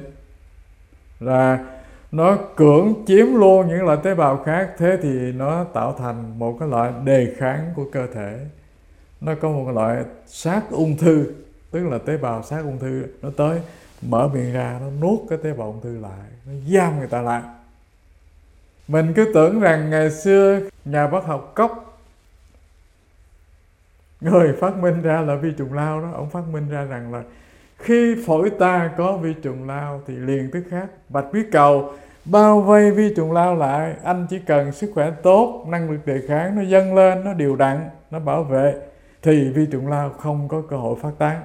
là nó cưỡng chiếm luôn những loại tế bào khác. Thế thì nó tạo thành một cái loại đề kháng của cơ thể. Nó có một loại sát ung thư, tức là tế bào sát ung thư nó tới mở miệng ra, nó nuốt cái tế bào ung thư lại, nó giam người ta lại. Mình cứ tưởng rằng ngày xưa nhà bác học Cốc, người phát minh ra là vi trùng lao đó, ông phát minh ra rằng là khi phổi ta có vi trùng lao thì liền tức khắc bạch huyết cầu bao vây vi trùng lao lại. Anh chỉ cần sức khỏe tốt, năng lực đề kháng nó dâng lên, nó đều đặn, nó bảo vệ, thì vi trùng lao không có cơ hội phát tán.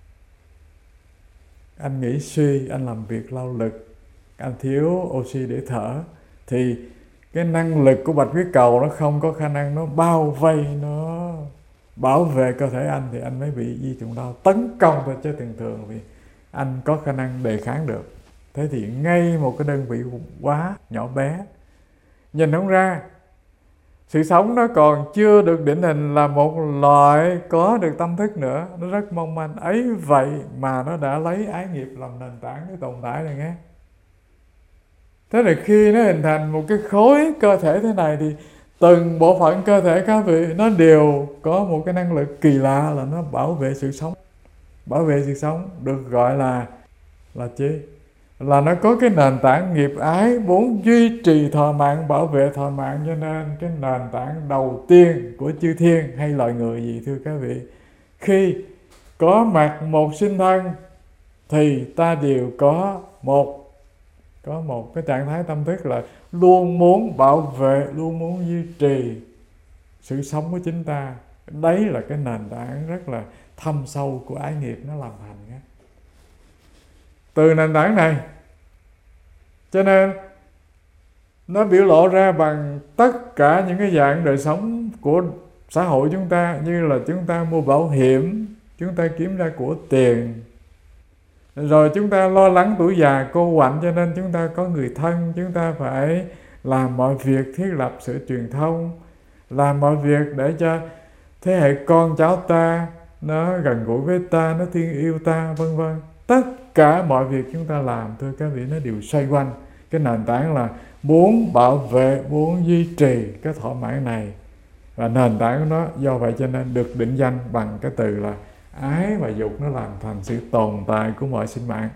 Anh nghĩ suy, anh làm việc lao lực, anh thiếu oxy để thở, thì cái năng lực của bạch huyết cầu nó không có khả năng nó bao vây, nó bảo vệ cơ thể anh, thì anh mới bị vi trùng lao tấn công thôi, chứ thường thường vì anh có khả năng đề kháng được. Thế thì ngay một cái đơn vị quá nhỏ bé, nhìn không ra, sự sống nó còn chưa được định hình là một loại có được tâm thức nữa, nó rất mong manh. Ấy vậy mà nó đã lấy ái nghiệp làm nền tảng để tồn tại này nghe. Thế là khi nó hình thành một cái khối cơ thể thế này thì từng bộ phận cơ thể các vị nó đều có một cái năng lực kỳ lạ là nó bảo vệ sự sống. Bảo vệ sự sống được gọi là là chi? Là nó có cái nền tảng nghiệp ái muốn duy trì thọ mạng, bảo vệ thọ mạng. Cho nên cái nền tảng đầu tiên của chư thiên hay loài người gì thưa các vị, khi có mặt một sinh thân thì ta đều có một có một cái trạng thái tâm thức là luôn muốn bảo vệ, luôn muốn duy trì sự sống của chính ta. Đấy là cái nền tảng rất là thâm sâu của ái nghiệp nó làm thành nhé. Từ nền tảng này cho nên nó biểu lộ ra bằng tất cả những cái dạng đời sống của xã hội chúng ta, như là chúng ta mua bảo hiểm, chúng ta kiếm ra của tiền, rồi chúng ta lo lắng tuổi già cô quạnh, cho nên chúng ta có người thân, chúng ta phải làm mọi việc thiết lập sự truyền thông, làm mọi việc để cho thế hệ con cháu ta nó gần gũi với ta, nó thương yêu ta, vân vân. Tất cả mọi việc chúng ta làm thưa các vị nó đều xoay quanh cái nền tảng là muốn bảo vệ, muốn duy trì cái thọ mạng này. Và nền tảng của nó do vậy cho nên được định danh bằng cái từ là ái và dục, nó làm thành sự tồn tại của mọi sinh mạng.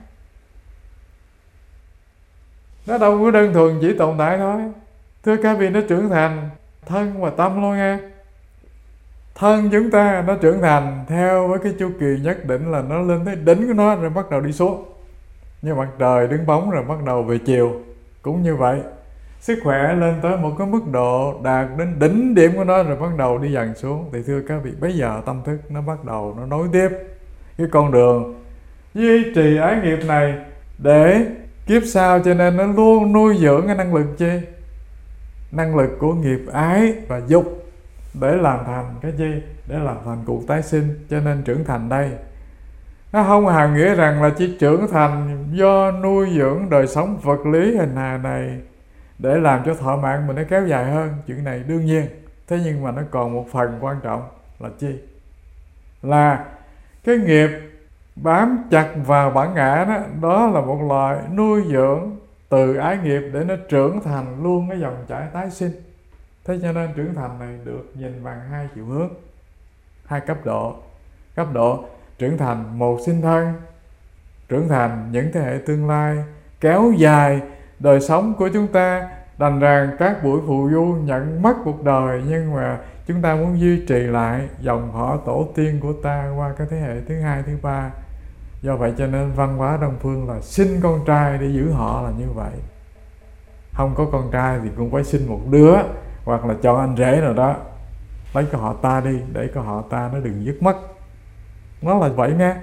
Nó đâu có đơn thuần chỉ tồn tại thôi. Thưa các vị, nó trưởng thành thân và tâm luôn nha. Thân chúng ta nó trưởng thành theo với cái chu kỳ nhất định là nó lên tới đỉnh của nó rồi bắt đầu đi xuống. Như mặt trời đứng bóng rồi bắt đầu về chiều. Cũng như vậy, sức khỏe lên tới một cái mức độ đạt đến đỉnh điểm của nó rồi bắt đầu đi dần xuống. Thì thưa các vị, bây giờ tâm thức nó bắt đầu nó nối tiếp cái con đường duy trì ái nghiệp này để kiếp sau, cho nên nó luôn nuôi dưỡng cái năng lực chi? Năng lực của nghiệp ái và dục để làm thành cái gì? Để làm thành cuộc tái sinh. Cho nên trưởng thành đây nó không hàm nghĩa rằng là chỉ trưởng thành do nuôi dưỡng đời sống vật lý hình hài này để làm cho thọ mạng mình nó kéo dài hơn. Chuyện này đương nhiên. Thế nhưng mà nó còn một phần quan trọng là chi? Là cái nghiệp bám chặt vào bản ngã đó, đó là một loại nuôi dưỡng từ ái nghiệp để nó trưởng thành luôn cái dòng chảy tái sinh. Thế cho nên trưởng thành này được nhìn bằng hai chiều hướng, hai cấp độ. Cấp độ trưởng thành một sinh thân, trưởng thành những thế hệ tương lai, kéo dài đời sống của chúng ta. Đành rằng các buổi phù du nhận mất cuộc đời, nhưng mà chúng ta muốn duy trì lại dòng họ tổ tiên của ta qua cái thế hệ thứ hai, thứ ba. Do vậy cho nên văn hóa Đông Phương là sinh con trai để giữ họ là như vậy. Không có con trai thì cũng phải sinh một đứa, hoặc là chọn anh rể nào đó lấy cái họ ta đi, để cái họ ta nó đừng dứt mất. Nó là vậy nghe.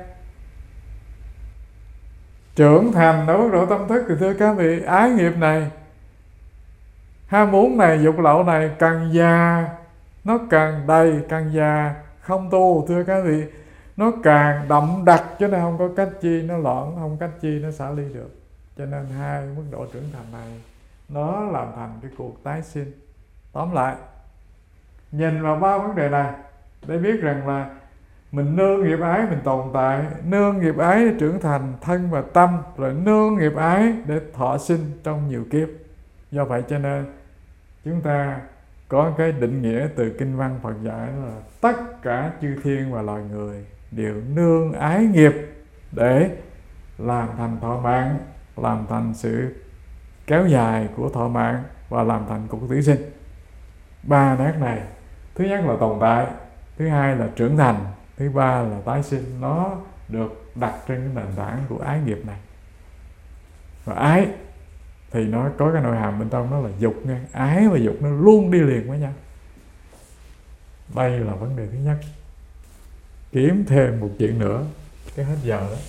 Trưởng thành ở mức độ tâm thức thì thưa các vị, ái nghiệp này, ham muốn này, dục lậu này càng già nó càng đầy, càng già không tu thưa các vị nó càng đậm đặc, cho nên không có cách chi nó loạn, không cách chi nó xả ly được. Cho nên hai mức độ trưởng thành này nó làm thành cái cuộc tái sinh. Tóm lại, nhìn vào ba vấn đề này để biết rằng là mình nương nghiệp ái mình tồn tại, nương nghiệp ái để trưởng thành thân và tâm, rồi nương nghiệp ái để thọ sinh trong nhiều kiếp. Do vậy cho nên chúng ta có cái định nghĩa từ kinh văn Phật dạy là tất cả chư thiên và loài người đều nương ái nghiệp để làm thành thọ mạng, làm thành sự kéo dài của thọ mạng và làm thành cục tử sinh. Ba nét này, thứ nhất là tồn tại, thứ hai là trưởng thành, thứ ba là tái sinh. Nó được đặt trên cái nền tảng của ái nghiệp này. Và ái thì nó có cái nội hàm bên trong, nó là dục nha. Ái và dục nó luôn đi liền với nhau. Đây là vấn đề thứ nhất. Kiếm thêm một chuyện nữa, cái hết giờ đó.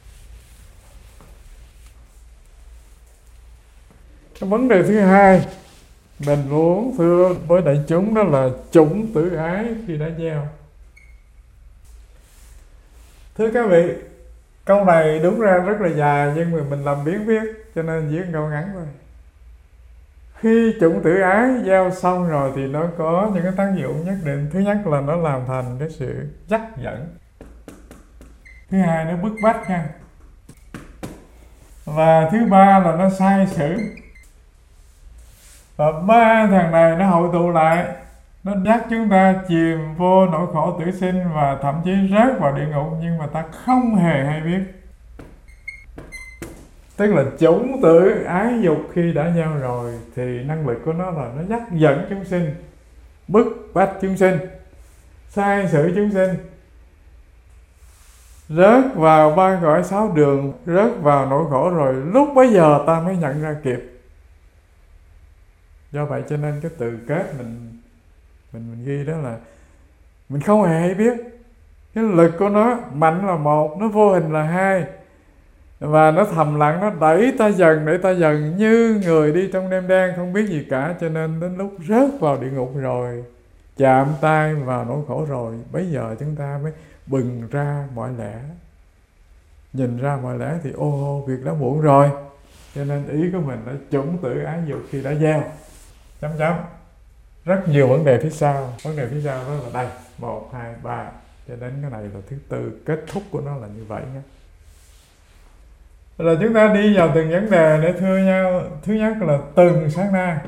Cái vấn đề thứ hai mình muốn thưa với đại chúng, đó là chủng tử ái khi đã gieo. Thưa các vị, câu này đúng ra rất là dài, nhưng mà mình làm biến viết cho nên viết câu ngắn thôi. Khi chủng tử ái gieo xong rồi thì nó có những cái tác dụng nhất định. Thứ nhất là nó làm thành cái sự dắt dẫn. Thứ hai nó bức bách nha. Và thứ ba là nó sai sử. Và ba thằng này nó hội tụ lại, nó dắt chúng ta chìm vô nỗi khổ tử sinh và thậm chí rớt vào địa ngục, nhưng mà ta không hề hay biết. Tức là chủng tử ái dục khi đã gieo rồi thì năng lực của nó là nó dắt dẫn chúng sinh, bức bách chúng sinh, sai sử chúng sinh, rớt vào ba cõi sáu đường, rớt vào nỗi khổ rồi. Lúc bấy giờ ta mới nhận ra kịp. Do vậy cho nên cái từ kết mình mình mình ghi đó là mình không hề hay biết. Cái lực của nó mạnh là một, nó vô hình là hai, và nó thầm lặng, nó đẩy ta dần, đẩy ta dần như người đi trong đêm đen không biết gì cả. Cho nên đến lúc rớt vào địa ngục rồi, chạm tay vào nỗi khổ rồi, bấy giờ chúng ta mới bừng ra mọi lẽ. Nhìn ra mọi lẽ thì ô việc đã muộn rồi. Cho nên ý của mình là chủng tử ái dục khi đã gieo. Chấm chấm. Rất nhiều vấn đề phía sau. Vấn đề phía sau đó là đây, một, hai, ba, cho đến cái này là thứ tư. Kết thúc của nó là như vậy nhé. Rồi chúng ta đi vào từng vấn đề để thưa nhau. Thứ nhất là từng sát na.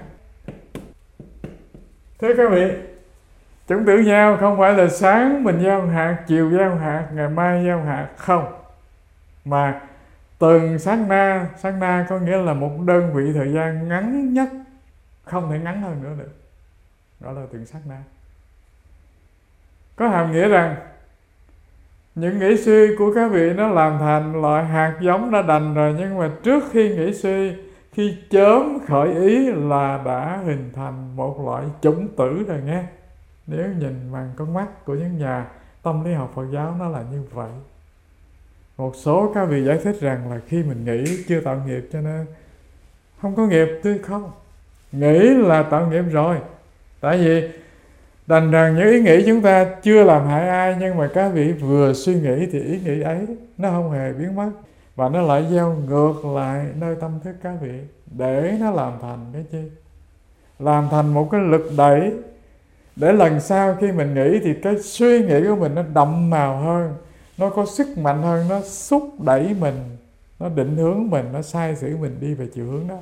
Thưa các vị, chủng tử gieo không phải là sáng mình gieo hạt, chiều gieo hạt, ngày mai gieo hạt, không. Mà từng sát na, sát na có nghĩa là một đơn vị thời gian ngắn nhất, không thể ngắn hơn nữa được. Đó là từng sát na. Có hàm nghĩa rằng những nghĩ suy của các vị nó làm thành loại hạt giống đã đành rồi, nhưng mà trước khi nghĩ suy, khi chớm khởi ý là đã hình thành một loại chủng tử rồi nghe. Nếu nhìn bằng con mắt của những nhà tâm lý học Phật giáo nó là như vậy. Một số các vị giải thích rằng là khi mình nghĩ chưa tạo nghiệp cho nên không có nghiệp. Tôi không, nghĩ là tạo nghiệp rồi. Tại vì đành rằng những ý nghĩ chúng ta chưa làm hại ai, nhưng mà các vị vừa suy nghĩ thì ý nghĩ ấy nó không hề biến mất, và nó lại gieo ngược lại nơi tâm thức các vị, để nó làm thành cái chi? Làm thành một cái lực đẩy, để lần sau khi mình nghĩ thì cái suy nghĩ của mình nó đậm màu hơn, nó có sức mạnh hơn, nó xúc đẩy mình, nó định hướng mình, nó sai sử mình đi về chiều hướng đó.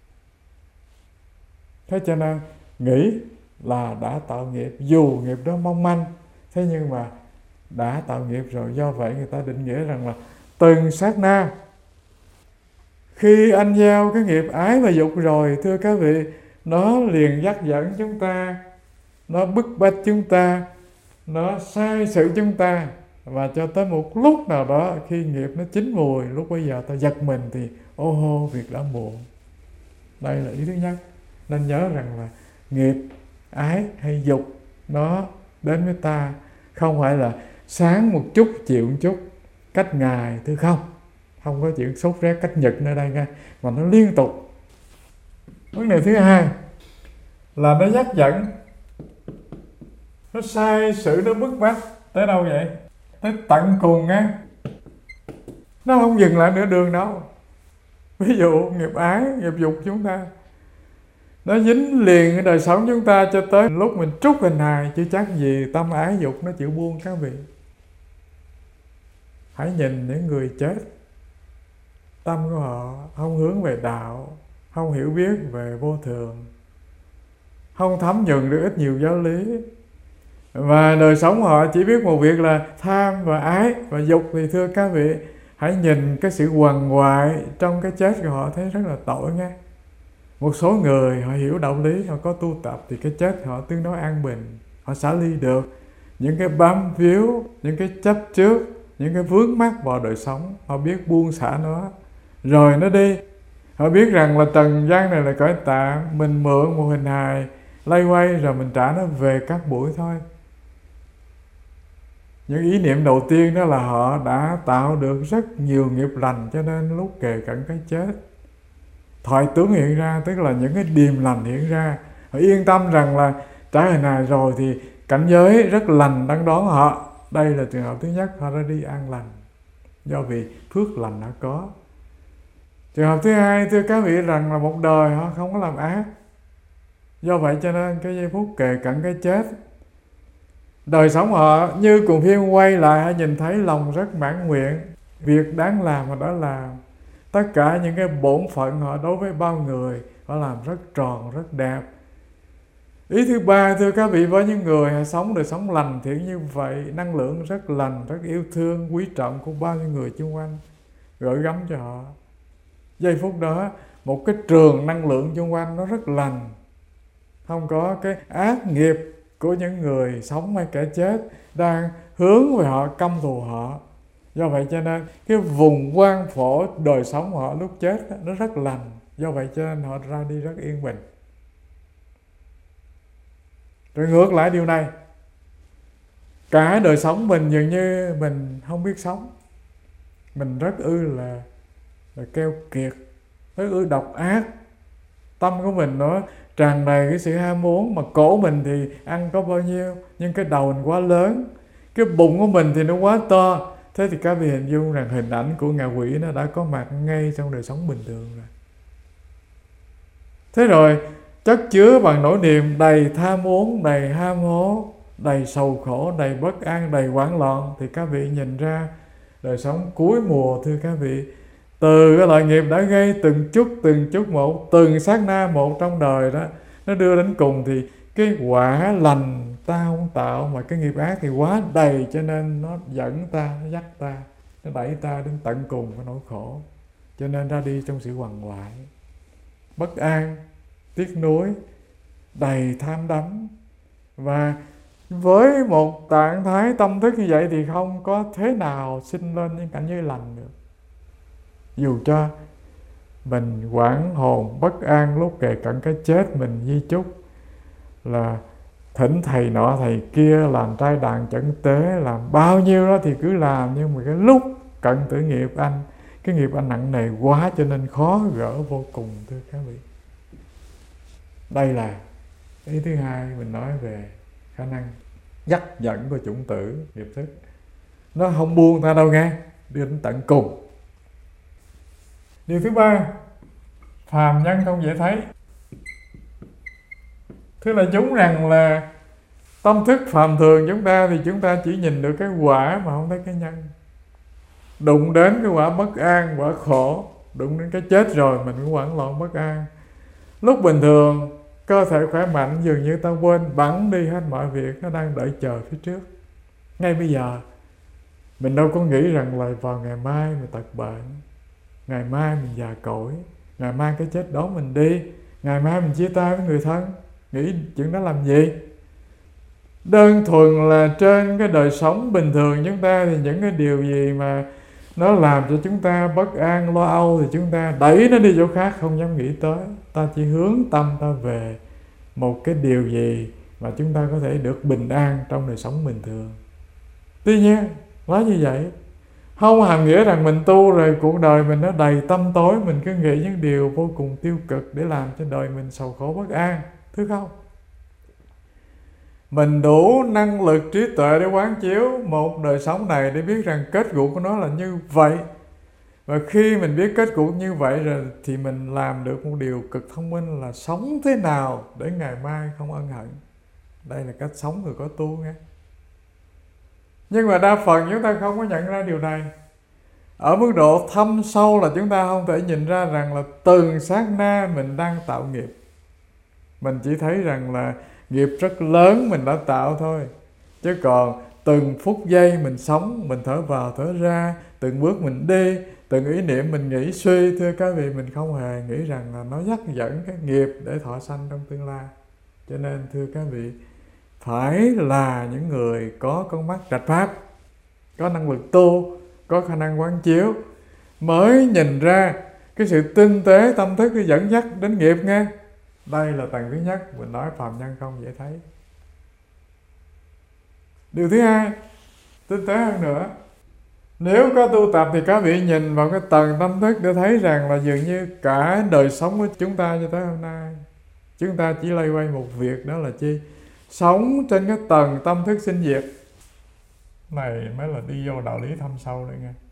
Thế cho nên nghĩ là đã tạo nghiệp, dù nghiệp đó mong manh, thế nhưng mà đã tạo nghiệp rồi. Do vậy người ta định nghĩa rằng là từng sát na khi anh gieo cái nghiệp ái và dục rồi, thưa các vị, nó liền dắt dẫn chúng ta, nó bức bách chúng ta, nó sai sử chúng ta, và cho tới một lúc nào đó khi nghiệp nó chín mùi, lúc bây giờ ta giật mình thì ô hô việc đã muộn. Đây là ý thứ nhất. Nên nhớ rằng là nghiệp ái hay dục nó đến với ta không phải là sáng một chút, chiều một chút, cách ngày, thứ không. Không có chuyện sốt rét cách nhật nơi đây nha, mà nó liên tục. Vấn đề thứ hai là nó dắt dẫn, nó sai sử, nó bức bách. Tới đâu vậy? Tới tận cùng á. Nó không dừng lại nửa đường đâu. Ví dụ nghiệp ái, nghiệp dục chúng ta, nó dính liền cái đời sống chúng ta cho tới lúc mình trút hình hài, chứ chắc gì tâm ái dục nó chịu buông các vị. Hãy nhìn những người chết, tâm của họ không hướng về đạo, không hiểu biết về vô thường, không thấm nhuần được ít nhiều giáo lý, và đời sống họ chỉ biết một việc là tham và ái và dục. Thì thưa các vị, hãy nhìn cái sự quằn quại trong cái chết của họ, thấy rất là tội nghe. Một số người họ hiểu đạo lý, họ có tu tập thì cái chết họ tương đối an bình, họ xả ly được những cái bám víu, những cái chấp trước, những cái vướng mắc vào đời sống. Họ biết buông xả nó rồi nó đi. Họ biết rằng là trần gian này là cõi tạm, mình mượn một hình hài lay quay rồi mình trả nó về các buổi thôi. Những ý niệm đầu tiên đó là họ đã tạo được rất nhiều nghiệp lành, cho nên lúc kề cận cái chết, thoại tướng hiện ra, tức là những cái điềm lành hiện ra. Họ yên tâm rằng là trả hình hài rồi thì cảnh giới rất lành đang đón họ. Đây là trường hợp thứ nhất, họ đã đi an lành do vì phước lành đã có. Trường hợp thứ hai, thưa các vị, rằng là một đời họ không có làm ác. Do vậy cho nên cái giây phút kề cận cái chết, đời sống họ như cuồng phim quay lại, họ nhìn thấy lòng rất mãn nguyện, việc đáng làm họ đã làm. Tất cả những cái bổn phận họ đối với bao người, họ làm rất tròn, rất đẹp. Ý thứ ba, thưa các vị, với những người họ sống đời sống lành thiện như vậy, năng lượng rất lành, rất yêu thương, quý trọng của bao nhiêu người xung quanh gửi gắm cho họ. Giây phút đó, một cái trường năng lượng xung quanh nó rất lành, không có cái ác nghiệp của những người sống hay kẻ chết đang hướng về họ, căm thù họ. Do vậy cho nên cái vùng quan phổ đời sống họ lúc chết đó, nó rất lành. Do vậy cho nên họ ra đi rất yên bình. Rồi ngược lại điều này, cả đời sống mình dường như mình không biết sống. Mình rất ư là, là keo kiệt, rất ư độc ác. Tâm của mình nó tràn đầy cái sự ham muốn, mà cổ mình thì ăn có bao nhiêu, nhưng cái đầu mình quá lớn, cái bụng của mình thì nó quá to. Thế thì các vị hình dung rằng hình ảnh của ngạ quỷ nó đã có mặt ngay trong đời sống bình thường rồi. Thế rồi chất chứa bằng nỗi niềm đầy tham muốn, đầy ham hố, đầy sầu khổ, đầy bất an, đầy hoảng loạn, thì các vị nhìn ra đời sống cuối mùa, thưa các vị, từ cái loại nghiệp đã gây từng chút từng chút một, từng sát na một trong đời đó, nó đưa đến cùng thì cái quả lành ta không tạo, mà cái nghiệp ác thì quá đầy, cho nên nó dẫn ta, nó dắt ta, nó đẩy ta đến tận cùng cái nỗi khổ. Cho nên ra đi trong sự quằn quại, bất an, tiếc nuối, đầy tham đắm. Và với một trạng thái tâm thức như vậy thì không có thế nào sinh lên những cảnh giới lành được. Dù cho mình hoảng hồn, bất an lúc kề cận cái chết, mình di chúc là thỉnh thầy nọ thầy kia, làm trai đàn chẩn tế, làm bao nhiêu đó thì cứ làm. Nhưng mà cái lúc cận tử nghiệp anh, cái nghiệp anh nặng nề quá cho nên khó gỡ vô cùng, thưa các vị. Đây là ý thứ hai, mình nói về khả năng dắt dẫn của chủng tử nghiệp thức. Nó không buông ta đâu nghe, đưa đến tận cùng. Điều thứ ba, phàm nhân không dễ thấy. Thứ là chúng rằng là tâm thức phàm thường chúng ta thì chúng ta chỉ nhìn được cái quả mà không thấy cái nhân. Đụng đến cái quả bất an, quả khổ, đụng đến cái chết rồi mình cũng hoảng loạn bất an. Lúc bình thường cơ thể khỏe mạnh, dường như ta quên bẵng đi hết mọi việc, nó đang đợi chờ phía trước. Ngay bây giờ mình đâu có nghĩ rằng là vào ngày mai mình tật bệnh, ngày mai mình già cỗi, ngày mai cái chết đó mình đi, ngày mai mình chia tay với người thân. Nghĩ chuyện đó làm gì? Đơn thuần là trên cái đời sống bình thường chúng ta thì những cái điều gì mà nó làm cho chúng ta bất an, lo âu thì chúng ta đẩy nó đi chỗ khác, không dám nghĩ tới. Ta chỉ hướng tâm ta về một cái điều gì mà chúng ta có thể được bình an trong đời sống bình thường. Tuy nhiên, nói như vậy không hàm nghĩa rằng mình tu rồi cuộc đời mình nó đầy tăm tối, mình cứ nghĩ những điều vô cùng tiêu cực để làm cho đời mình sầu khổ bất an. Thứ không, mình đủ năng lực trí tuệ để quán chiếu một đời sống này để biết rằng kết cục của nó là như vậy. Và khi mình biết kết cục như vậy rồi thì mình làm được một điều cực thông minh là sống thế nào để ngày mai không ân hận. Đây là cách sống người có tu nghe. Nhưng mà đa phần chúng ta không có nhận ra điều này. Ở mức độ thâm sâu là chúng ta không thể nhìn ra rằng là từng sát na mình đang tạo nghiệp. Mình chỉ thấy rằng là nghiệp rất lớn mình đã tạo thôi. Chứ còn từng phút giây mình sống, mình thở vào thở ra, từng bước mình đi, từng ý niệm mình nghĩ suy, thưa các vị, mình không hề nghĩ rằng là nó dắt dẫn cái nghiệp để thọ sanh trong tương lai. Cho nên thưa các vị, phải là những người có con mắt trạch pháp, có năng lực tu, có khả năng quán chiếu, mới nhìn ra cái sự tinh tế tâm thức để dẫn dắt đến nghiệp nghe. Đây là tầng thứ nhất, mình nói phàm nhân không dễ thấy. Điều thứ hai, tinh tế hơn nữa, nếu có tu tập thì các vị nhìn vào cái tầng tâm thức để thấy rằng là dường như cả đời sống của chúng ta cho tới hôm nay, chúng ta chỉ loay quay một việc, đó là chi? Sống trên cái tầng tâm thức sinh diệt. Này mới là đi vô đạo lý thâm sâu đây nghe.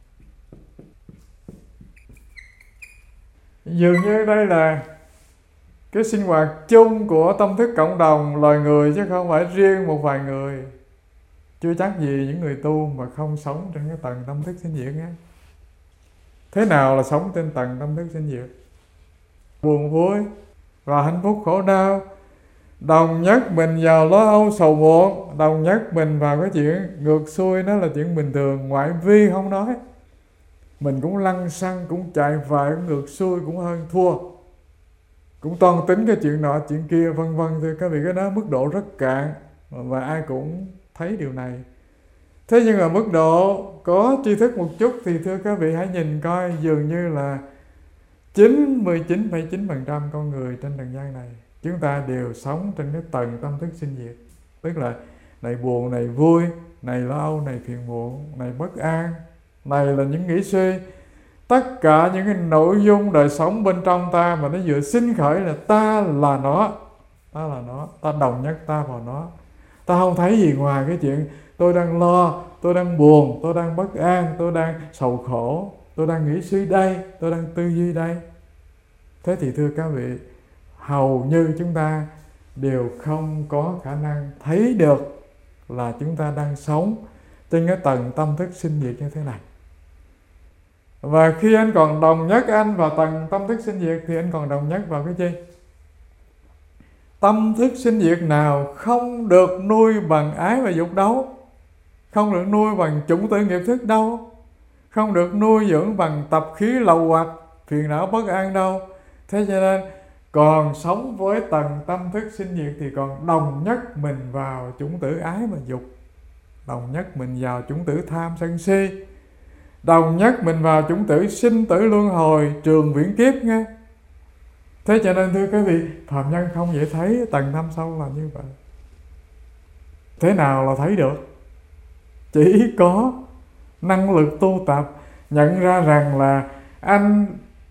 Dường như đây là cái sinh hoạt chung của tâm thức cộng đồng loài người, chứ không phải riêng một vài người. Chưa chắc gì những người tu mà không sống trên cái tầng tâm thức sinh diệt nhé. Thế nào là sống trên tầng tâm thức sinh diệt? Buồn vui và hạnh phúc khổ đau, đồng nhất mình vào lo âu sầu muộn, đồng nhất mình vào cái chuyện ngược xuôi, nó là chuyện bình thường, ngoại vi không nói. Mình cũng lăng xăng, cũng chạy vài, cũng ngược xuôi, cũng hơn thua, cũng toan tính cái chuyện nọ chuyện kia vân vân. Thưa các vị, cái đó mức độ rất cạn và ai cũng thấy điều này. Thế nhưng mà mức độ có tri thức một chút thì thưa các vị hãy nhìn coi, dường như là chín mươi chín phẩy chín phần trăm con người trên trần gian này, chúng ta đều sống trên cái tầng tâm thức sinh diệt. Tức là này buồn, này vui, này lo âu, này phiền muộn, này bất an, này là những nghĩ suy. Tất cả những cái nội dung đời sống bên trong ta mà nó vừa sinh khởi là ta là nó, ta là nó, ta đồng nhất ta vào nó. Ta không thấy gì ngoài cái chuyện tôi đang lo, tôi đang buồn, tôi đang bất an, tôi đang sầu khổ, tôi đang nghĩ suy đây, tôi đang tư duy đây. Thế thì thưa các vị, hầu như chúng ta đều không có khả năng thấy được là chúng ta đang sống trên cái tầng tâm thức sinh diệt như thế này. Và khi anh còn đồng nhất anh vào tầng tâm thức sinh diệt thì anh còn đồng nhất vào cái gì? Tâm thức sinh diệt nào không được nuôi bằng ái và dục đâu, không được nuôi bằng chủng tử nghiệp thức đâu, không được nuôi dưỡng bằng tập khí lậu hoặc, phiền não bất an đâu. Thế cho nên còn sống với tầng tâm thức sinh diệt thì còn đồng nhất mình vào chủng tử ái và dục, đồng nhất mình vào chủng tử tham sân si, đồng nhất mình vào chủng tử sinh tử luân hồi trường viễn kiếp nghe. Thế cho nên thưa các vị, phàm nhân không dễ thấy tầng thâm sâu là như vậy. Thế nào là thấy được? Chỉ có năng lực tu tập, nhận ra rằng là anh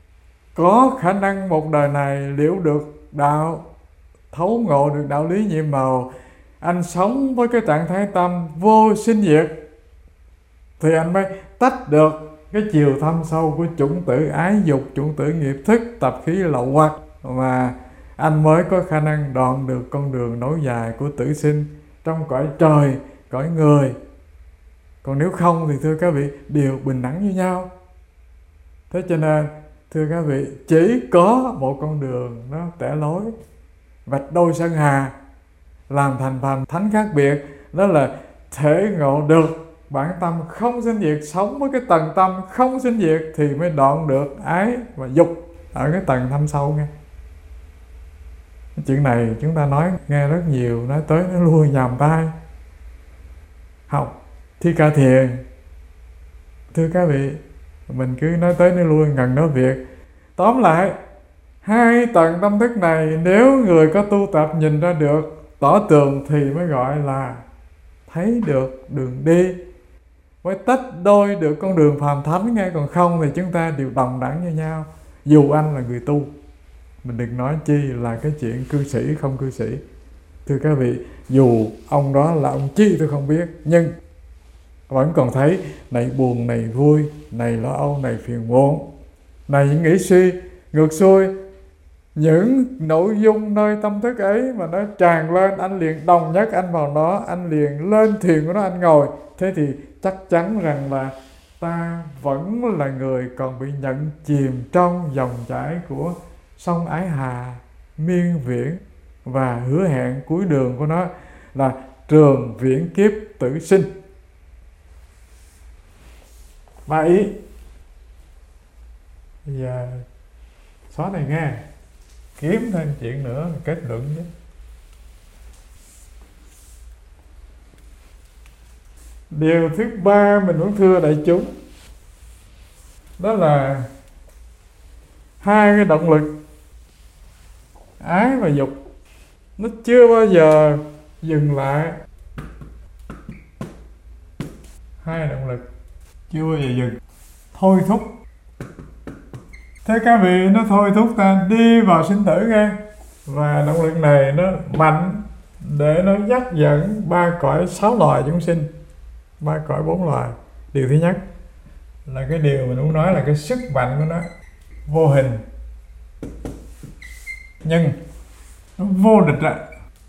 có khả năng một đời này liễu được đạo, thấu ngộ được đạo lý nhiệm màu, anh sống với cái trạng thái tâm vô sinh diệt, thì anh mới tách được cái chiều thâm sâu của chủng tử ái dục, chủng tử nghiệp thức, tập khí lậu hoặc, và anh mới có khả năng đoạn được con đường nối dài của tử sinh trong cõi trời, cõi người. Còn nếu không thì thưa các vị, đều bình đẳng như nhau. Thế cho nên thưa các vị, chỉ có một con đường nó tẻ lối, vạch đôi sơn hà, làm thành phàm thánh khác biệt, đó là thể ngộ được bản tâm không sinh diệt, sống với cái tầng tâm không sinh diệt thì mới đoạn được ái và dục ở cái tầng thâm sâu nghe. Chuyện này chúng ta nói nghe rất nhiều, nói tới nó lui nhàm tai. Học Thi Ca Thiền, thưa các vị, mình cứ nói tới nó lui ngần nói việc. Tóm lại, hai tầng tâm thức này nếu người có tu tập nhìn ra được tỏ tường thì mới gọi là thấy được đường đi, mới tách đôi được con đường phàm thánh nghe. Còn không thì chúng ta đều đồng đẳng như nhau, dù anh là người tu. Mình đừng nói chi là cái chuyện cư sĩ không cư sĩ. Thưa các vị, dù ông đó là ông chi tôi không biết, nhưng vẫn còn thấy này buồn, này vui, này lo âu, này phiền muộn, này những nghĩ suy ngược xuôi. Những nội dung nơi tâm thức ấy mà nó tràn lên, anh liền đồng nhất anh vào nó, anh liền lên thuyền của nó anh ngồi. Thế thì chắc chắn rằng là ta vẫn là người còn bị nhận chìm trong dòng chảy của sông ái hà miên viễn, và hứa hẹn cuối đường của nó là trường viễn kiếp tử sinh. Vậy Bây giờ xóa này nghe, kiếm thêm chuyện nữa kết luận chứ. Điều thứ ba mình muốn thưa đại chúng, đó là hai cái động lực ái và dục nó chưa bao giờ dừng lại. Hai động lực chưa bao giờ dừng, thôi thúc. Thế các vị, nó thôi thúc ta đi vào sinh tử nghe. Và động lực này nó mạnh để nó dắt dẫn ba cõi sáu loài chúng sinh, ba cõi bốn loài. Điều thứ nhất là cái điều mình muốn nói là cái sức mạnh của nó vô hình, nhưng nó vô địch ạ.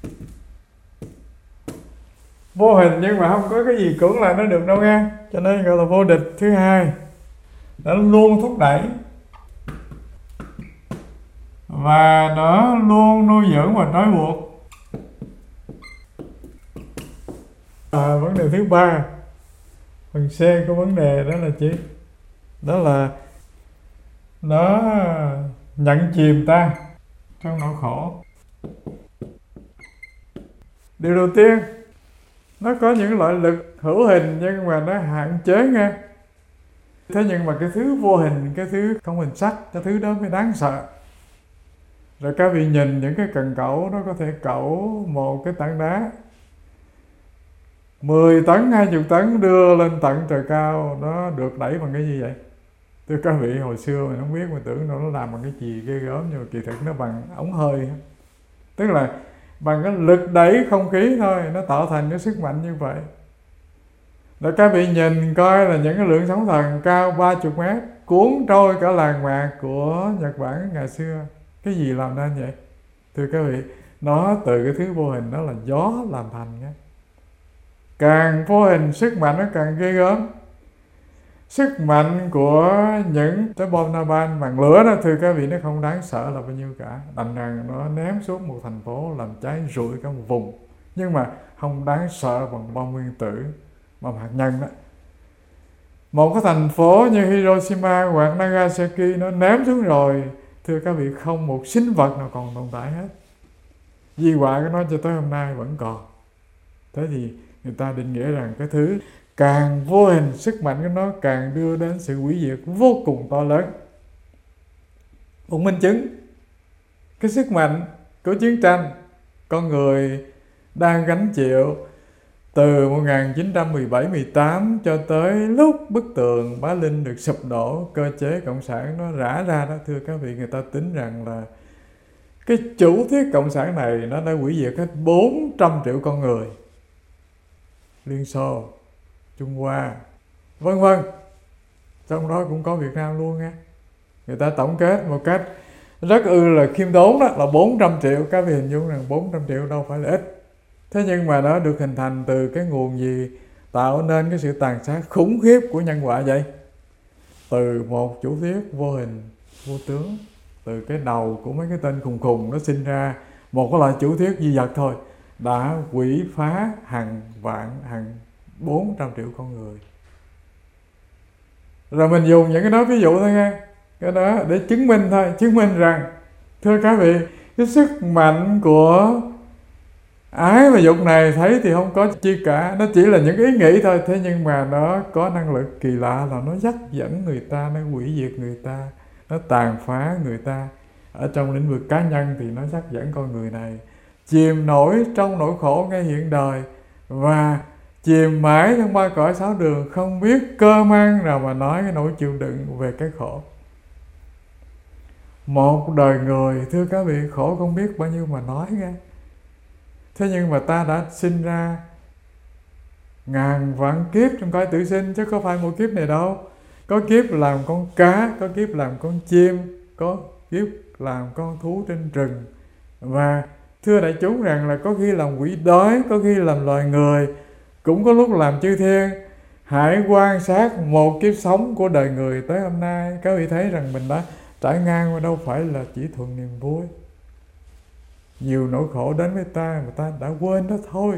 Vô hình nhưng mà không có cái gì cưỡng lại nó được đâu nghe, cho nên gọi là vô địch. Thứ hai, nó luôn thúc đẩy và nó luôn nuôi dưỡng và trói buộc. À, vấn đề thứ ba, phần C của vấn đề đó là chi? Đó là nó nhận chìm ta trong nỗi khổ. Điều đầu tiên, nó có những loại lực hữu hình nhưng mà nó hạn chế nghe. Thế nhưng mà cái thứ vô hình, cái thứ không hình sắc, cái thứ đó mới đáng sợ. Rồi các vị nhìn những cái cần cẩu, nó có thể cẩu một cái tảng đá mười tấn, hai mươi tấn đưa lên tận trời cao, nó được đẩy bằng cái gì vậy? Thưa các vị, hồi xưa mình không biết, mình tưởng nó làm bằng cái gì ghê gớm, nhưng mà kỳ thực nó bằng ống hơi. Tức là bằng cái lực đẩy không khí thôi, nó tạo thành cái sức mạnh như vậy. Rồi các vị nhìn coi là những cái lượng sóng thần cao ba mươi mét cuốn trôi cả làng mạc của Nhật Bản ngày xưa. Cái gì làm nên vậy? Thưa các vị, nó từ cái thứ vô hình đó là gió làm thành nhé. Càng vô hình sức mạnh nó càng ghê gớm. Sức mạnh của những cái bom napalm bằng lửa đó, thưa các vị, nó không đáng sợ là bao nhiêu cả. Đành rằng nó ném xuống một thành phố làm cháy rụi cả một vùng, nhưng mà không đáng sợ bằng bom nguyên tử, bom hạt nhân đó. Một cái thành phố như Hiroshima hoặc Nagasaki nó ném xuống rồi, thưa các vị, không một sinh vật nào còn tồn tại hết. Di họa của nó cho tới hôm nay vẫn còn. Thế thì người ta định nghĩa rằng cái thứ càng vô hình, sức mạnh của nó càng đưa đến sự hủy diệt vô cùng to lớn. Một minh chứng cái sức mạnh của chiến tranh con người đang gánh chịu từ một nghìn chín trăm mười bảy mười tám cho tới lúc bức tường Bá Linh được sụp đổ, cơ chế cộng sản nó rã ra đó. Thưa các vị, người ta tính rằng là cái chủ thuyết cộng sản này nó đã hủy diệt hết bốn trăm triệu con người. Liên Xô, Trung Hoa, vân vân, trong đó cũng có Việt Nam luôn nha. Người ta tổng kết một cách rất ư là khiêm tốn đó là bốn trăm triệu. Các vị hình dung rằng bốn trăm triệu đâu phải là ít. Thế nhưng mà nó được hình thành từ cái nguồn gì tạo nên cái sự tàn sát khủng khiếp của nhân quả vậy? Từ một chủ thuyết vô hình, vô tướng. Từ cái đầu của mấy cái tên khùng khùng nó sinh ra một cái loại chủ thuyết duy vật thôi, đã quỷ phá hàng vạn, hàng bốn trăm triệu con người. Rồi mình dùng những cái đó ví dụ thôi nha, cái đó để chứng minh thôi, chứng minh rằng thưa các vị, cái sức mạnh của ái và dục này thấy thì không có chi cả, nó chỉ là những ý nghĩ thôi. Thế nhưng mà nó có năng lực kỳ lạ là nó dắt dẫn người ta, nó hủy diệt người ta, nó tàn phá người ta. Ở trong lĩnh vực cá nhân thì nó dắt dẫn con người này chìm nổi trong nỗi khổ ngay hiện đời, và chìm mãi trong ba cõi sáu đường, không biết cơ mang nào mà nói cái nỗi chịu đựng về cái khổ. Một đời người, thưa các vị, khổ không biết bao nhiêu mà nói nghe. Thế nhưng mà ta đã sinh ra ngàn vạn kiếp trong cõi tử sinh, chứ có phải một kiếp này đâu. Có kiếp làm con cá, có kiếp làm con chim, có kiếp làm con thú trên rừng. Và thưa đại chúng rằng là có khi làm quỷ đói, có khi làm loài người, cũng có lúc làm chư thiên. Hãy quan sát một kiếp sống của đời người tới hôm nay, các vị thấy rằng mình đã trải ngang qua đâu phải là chỉ thuận niềm vui. Nhiều nỗi khổ đến với ta mà ta đã quên đó thôi.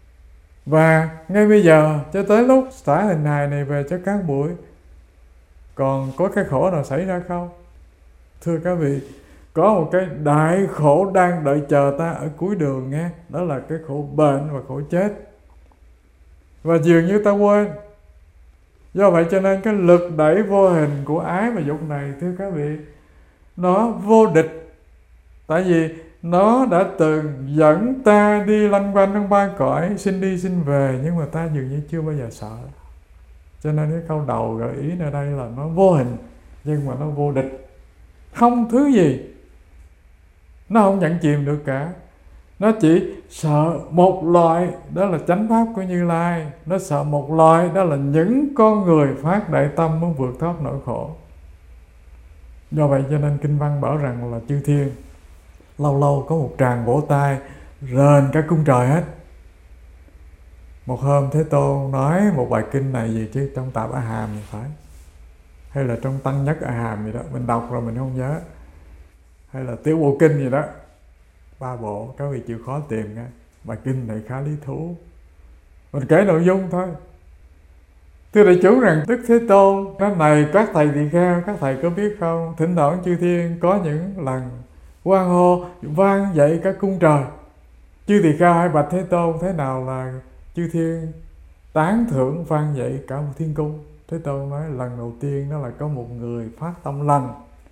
Và ngay bây giờ cho tới lúc xả hình hài này về cho các buổi, còn có cái khổ nào xảy ra không? Thưa các vị, có một cái đại khổ đang đợi chờ ta ở cuối đường nghe. Đó là cái khổ bệnh và khổ chết. Và dường như ta quên. Do vậy cho nên cái lực đẩy vô hình của ái và dục này, thưa các vị, nó vô địch. Tại vì nó đã từng dẫn ta đi lanh quanh trong ba cõi, sinh đi sinh về, nhưng mà ta dường như chưa bao giờ sợ. Cho nên cái câu đầu gợi ý ở đây là nó vô hình, nhưng mà nó vô địch. Không thứ gì nó không nhận chìm được cả. Nó chỉ sợ một loại, đó là chánh pháp của Như Lai. Nó sợ một loại, đó là những con người phát đại tâm muốn vượt thoát nỗi khổ. Do vậy cho nên kinh văn bảo rằng là chư thiên lâu lâu có một tràng vỗ tay rền cả cung trời hết. Một hôm Thế Tôn nói một bài kinh này gì chứ trong Tạp A Hàm thì phải, hay là trong Tăng Nhất A Hàm gì đó, mình đọc rồi mình không nhớ, hay là Tiểu Bộ Kinh gì đó, ba bộ, các vị chịu khó tìm nha. Bài kinh này khá lý thú, mình kể nội dung thôi. Thưa đại chúng rằng Đức Thế Tôn cái này các thầy tỳ kheo, các thầy có biết không, thỉnh thoảng chư thiên có những lần hoan hô vang dậy các cung trời. Chư tỳ kheo hỏi bạch Thế Tôn, thế nào là chư thiên tán thưởng vang dậy cả một thiên cung? Thế Tôn nói lần đầu tiên đó là có một người phát tâm lành,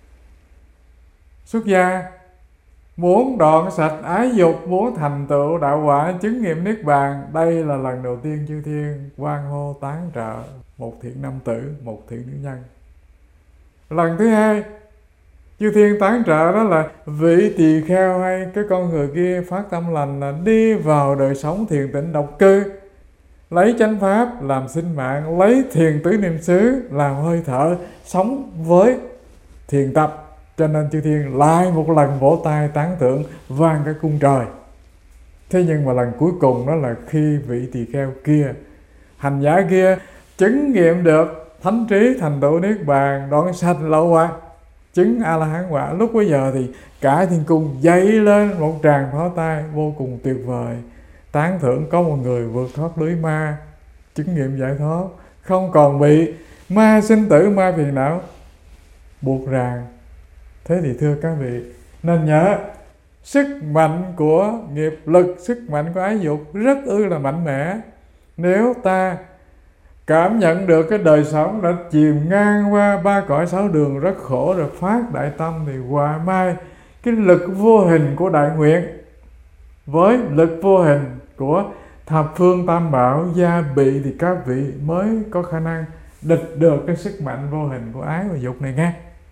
xuất gia, muốn đoạn sạch ái dục, muốn thành tựu đạo quả chứng nghiệm niết bàn. Đây là lần đầu tiên chư thiên hoan hô tán trợ một thiện nam tử, một thiện nữ nhân. Lần thứ hai chư thiên tán trợ đó là vị tỳ kheo hay cái con người kia phát tâm lành là đi vào đời sống thiền tịnh độc cư, lấy chánh pháp làm sinh mạng, lấy thiền tứ niệm xứ làm hơi thở, sống với thiền tập. Cho nên chư thiên lại một lần vỗ tay tán thưởng vang cái cung trời. Thế nhưng mà lần cuối cùng đó là khi vị tỳ kheo kia, hành giả kia chứng nghiệm được thánh trí, thành tựu niết bàn, đoạn sạch lậu hoặc, chứng A La Hán quả. Lúc bấy giờ thì cả thiên cung dậy lên một tràng pháo tay vô cùng tuyệt vời, tán thưởng có một người vượt thoát lưới ma, chứng nghiệm giải thoát, không còn bị ma sinh tử, ma phiền não buộc ràng. Thế thì thưa các vị, nên nhớ sức mạnh của nghiệp lực, sức mạnh của ái dục rất ư là mạnh mẽ. Nếu ta cảm nhận được cái đời sống đã chìm ngang qua ba cõi sáu đường rất khổ rồi phát đại tâm, thì hòa mai cái lực vô hình của đại nguyện với lực vô hình của thập phương tam bảo gia bị, thì các vị mới có khả năng địch được cái sức mạnh vô hình của ái và dục này nghe.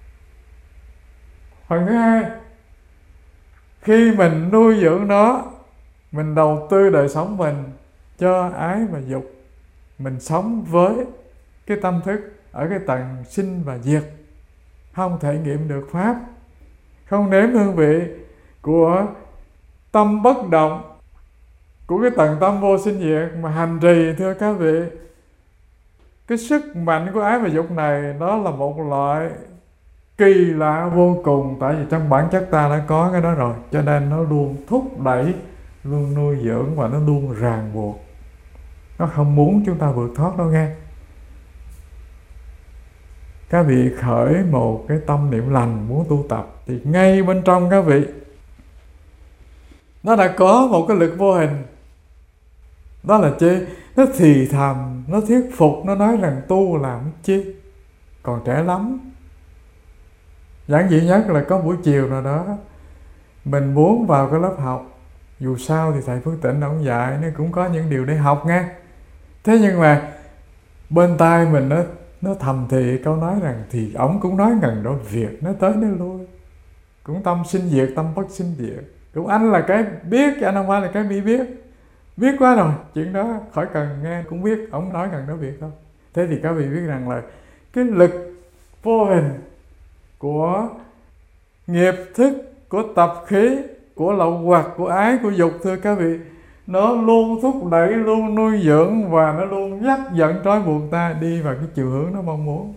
Phần thứ hai, khi mình nuôi dưỡng nó, mình đầu tư đời sống mình cho ái và dục, mình sống với cái tâm thức ở cái tầng sinh và diệt, không thể nghiệm được pháp, không nếm hương vị của tâm bất động, của cái tầng tâm vô sinh diệt mà hành trì. Thưa các vị, cái sức mạnh của ái và dục này nó là một loại kỳ lạ vô cùng. Tại vì trong bản chất ta đã có cái đó rồi, cho nên nó luôn thúc đẩy, luôn nuôi dưỡng và nó luôn ràng buộc. Nó không muốn chúng ta vượt thoát đâu nghe. Các vị khởi một cái tâm niệm lành muốn tu tập, thì ngay bên trong các vị nó đã có một cái lực vô hình. Đó là chi? Nó thì thầm, nó thuyết phục, nó nói rằng tu làm chi, còn trẻ lắm. Giản dị nhất là có buổi chiều nào đó mình muốn vào cái lớp học, dù sao thì thầy Phước Tịnh ông dạy nó cũng có những điều để học nghe. Thế nhưng mà bên tai mình nó nó thầm thì câu nói rằng thì ổng cũng nói ngần đó việc, nó tới nó lui, cũng tâm sinh diệt, tâm bất sinh diệt. Cũng anh là cái biết, anh không phải là cái bị biết. Biết quá rồi, chuyện đó khỏi cần nghe cũng biết, ổng nói ngần đó việc thôi. Thế thì các vị biết rằng là cái lực vô hình của nghiệp thức, của tập khí, của lậu hoặc, của ái, của dục, thưa các vị, nó luôn thúc đẩy, luôn nuôi dưỡng và nó luôn dắt dẫn trói buộc ta đi vào cái chiều hướng nó mong muốn.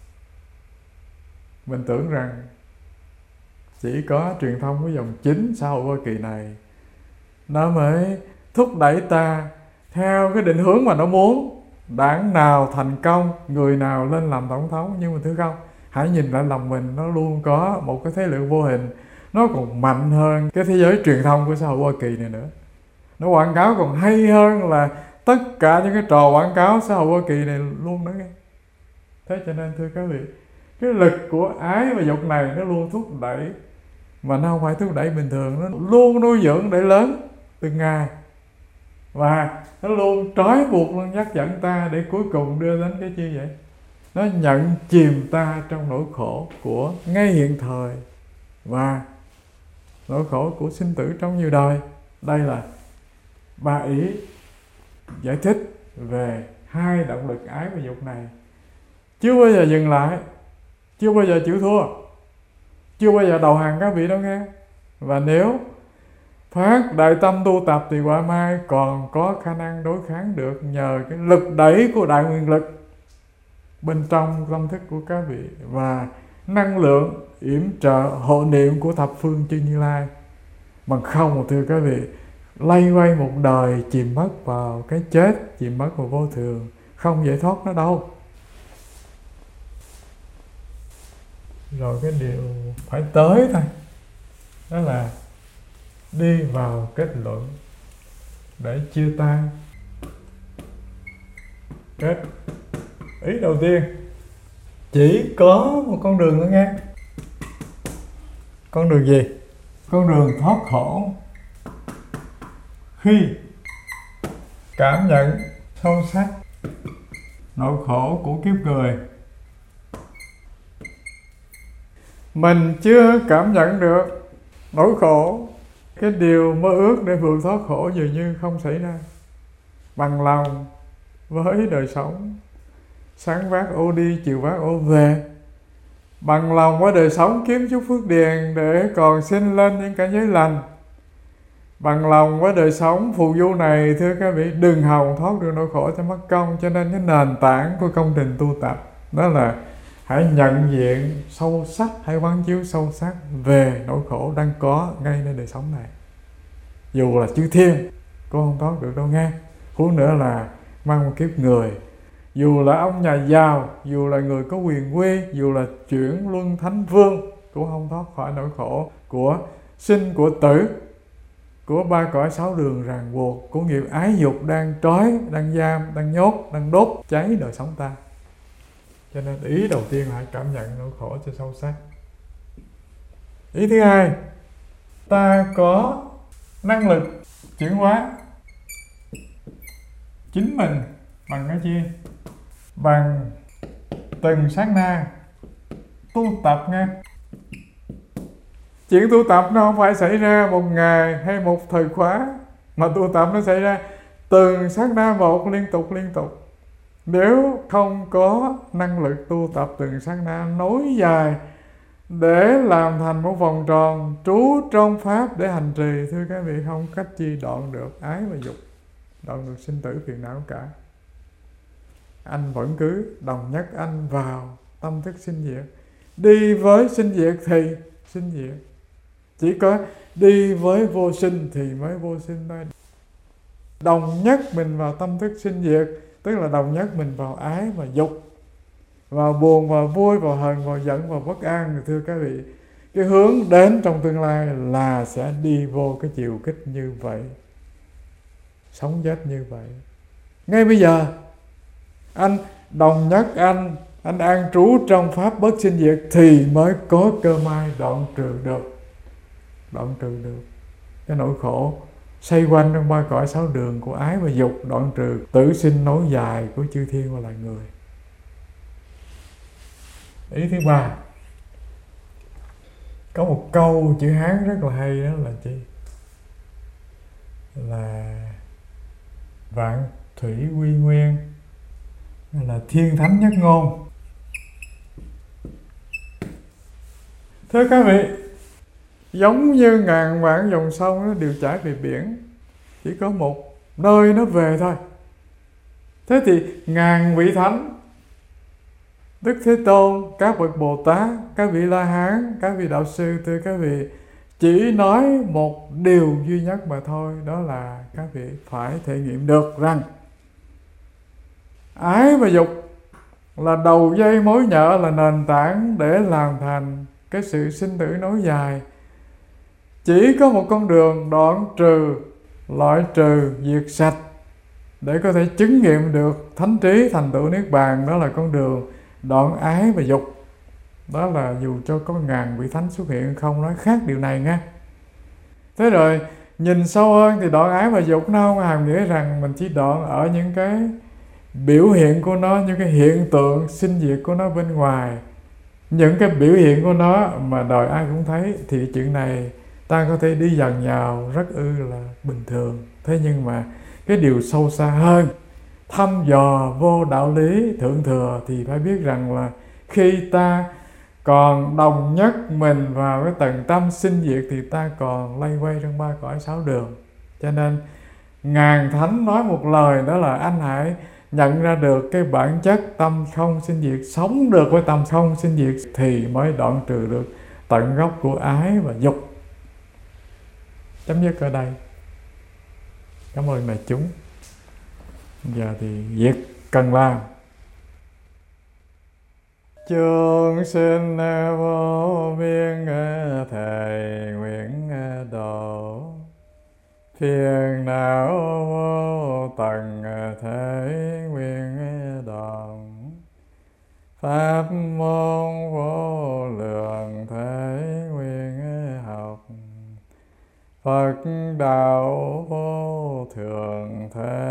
Mình tưởng rằng chỉ có truyền thông của dòng chính xã hội Hoa Kỳ này nó mới thúc đẩy ta theo cái định hướng mà nó muốn, đảng nào thành công, người nào lên làm tổng thống, nhưng mà thưa không, hãy nhìn lại lòng mình, nó luôn có một cái thế lực vô hình, nó còn mạnh hơn cái thế giới truyền thông của xã hội Hoa Kỳ này nữa. Nó quảng cáo còn hay hơn là tất cả những cái trò quảng cáo xã hội Hoa Kỳ này luôn nữa. Thế cho nên thưa các vị, cái lực của ái và dục này nó luôn thúc đẩy, mà nó không phải thúc đẩy bình thường, nó luôn nuôi dưỡng để lớn từng ngày, và nó luôn trói buộc, luôn dắt dẫn ta để cuối cùng đưa đến cái chi vậy? Nó nhận chìm ta trong nỗi khổ của ngay hiện thời và nỗi khổ của sinh tử trong nhiều đời. Đây là ba ý giải thích về hai động lực ái và dục này. Chưa bao giờ dừng lại, chưa bao giờ chịu thua, chưa bao giờ đầu hàng các vị đâu nghe. Và nếu phát đại tâm tu tập thì quả mai còn có khả năng đối kháng được nhờ cái lực đẩy của đại nguyện lực bên trong tâm thức của các vị và năng lượng yểm trợ hộ niệm của thập phương chư Như Lai. Bằng không mà thưa các vị, lay quay một đời chìm mất vào cái chết, chìm mất vào vô thường, không giải thoát nó đâu. Rồi cái điều phải tới thôi, đó là đi vào kết luận để chia tan. Kết ý đầu tiên, chỉ có một con đường thôi nghe. Con đường gì? Con đường thoát khổ. Khi cảm nhận sâu sắc nỗi khổ của kiếp người, mình chưa cảm nhận được nỗi khổ, cái điều mơ ước để vượt thoát khổ dường như không xảy ra. Bằng lòng với đời sống, sáng vác ô đi, chiều vác ô về. Bằng lòng với đời sống kiếm chút phước điền để còn sinh lên những cảnh giới lành. Bằng lòng với đời sống phù du này, thưa các vị, đừng hòng thoát được nỗi khổ cho mất công. Cho nên cái nền tảng của công trình tu tập đó là hãy nhận diện sâu sắc, hãy quán chiếu sâu sắc về nỗi khổ đang có ngayในđời sống này. Dù là chư thiên cũng không thoát được đâu nghe, huống nữa là mang một kiếp người. Dù là ông nhà giàu, dù là người có quyền quy, dù là chuyển luân thánh vương cũng không thoát khỏi nỗi khổ của sinh, của tử, của ba cõi sáu đường ràng buộc, của nghiệp ái dục đang trói, đang giam, đang nhốt, đang đốt cháy đời sống ta. Cho nên ý đầu tiên là hãy cảm nhận nỗi khổ cho sâu sắc. Ý thứ hai, ta có năng lực chuyển hóa chính mình bằng cái chi? Bằng từng sát na tu tập nghe. Chuyện tu tập nó không phải xảy ra một ngày hay một thời khóa, mà tu tập nó xảy ra từng sát na một, liên tục liên tục. Nếu không có năng lực tu tập từng sát na nối dài để làm thành một vòng tròn trú trong pháp để hành trì, thưa các vị, không cách chi đoạn được ái và dục, đoạn được sinh tử phiền não cả. Anh vẫn cứ đồng nhất anh vào tâm thức sinh diệt. Đi với sinh diệt thì sinh diệt. Chỉ có đi với vô sinh thì mới vô sinh thôi. Đồng nhất mình vào tâm thức sinh diệt, tức là đồng nhất mình vào ái và dục, vào buồn, vào vui, vào hờn, vào giận, vào bất an. Thì thưa các vị, cái hướng đến trong tương lai là sẽ đi vô cái chiều kích như vậy, sống chết như vậy. Ngay bây giờ anh đồng nhất anh anh an trú trong pháp bất sinh diệt thì mới có cơ may đoạn trừ được đoạn trừ được cái nỗi khổ xoay quanh trong ba cõi sáu đường của ái và dục, đoạn trừ tử sinh nối dài của chư thiên và loài người. Ý thứ ba, có một câu chữ Hán rất là hay, đó là chi? Là vạn thủy quy nguyên, là thiên thánh nhất ngôn. Thưa các vị, giống như ngàn vạn dòng sông nó đều chảy về biển, chỉ có một nơi nó về thôi. Thế thì ngàn vị thánh, Đức Thế Tôn, các bậc Bồ Tát, các vị La Hán, các vị đạo sư, thưa các vị, chỉ nói một điều duy nhất mà thôi, đó là các vị phải thể nghiệm được rằng Ái và dục là đầu dây mối nhợ, là nền tảng để làm thành cái sự sinh tử nối dài. Chỉ có một con đường đoạn trừ, loại trừ, diệt sạch để có thể chứng nghiệm được thánh trí thành tựu niết bàn, đó là con đường đoạn ái và dục. Đó là dù cho có ngàn vị thánh xuất hiện không nói khác điều này nha. Thế rồi nhìn sâu hơn thì đoạn ái và dục nó không hàm nghĩa rằng mình chỉ đoạn ở những cái biểu hiện của nó, những cái hiện tượng sinh diệt của nó bên ngoài, những cái biểu hiện của nó mà đời ai cũng thấy, thì chuyện này ta có thể đi dần nhào rất ư là bình thường. Thế nhưng mà cái điều sâu xa hơn, thăm dò vô đạo lý thượng thừa, thì phải biết rằng là khi ta còn đồng nhất mình vào cái tầng tâm sinh diệt thì ta còn lay quay trong ba cõi sáu đường. Cho nên ngàn thánh nói một lời, đó là anh hãy nhận ra được cái bản chất tâm không sinh diệt, sống được với tâm không sinh diệt thì mới đoạn trừ được tận gốc của ái và dục. Chấm dứt ở đây. Cảm ơn đại chúng. Giờ thì việc cần làm. Chúng sinh vô biên thầy nguyện độ, phiền não vô tận thể nguyện đoạn, pháp môn vô lượng thể nguyện học, Phật đạo vô thượng thể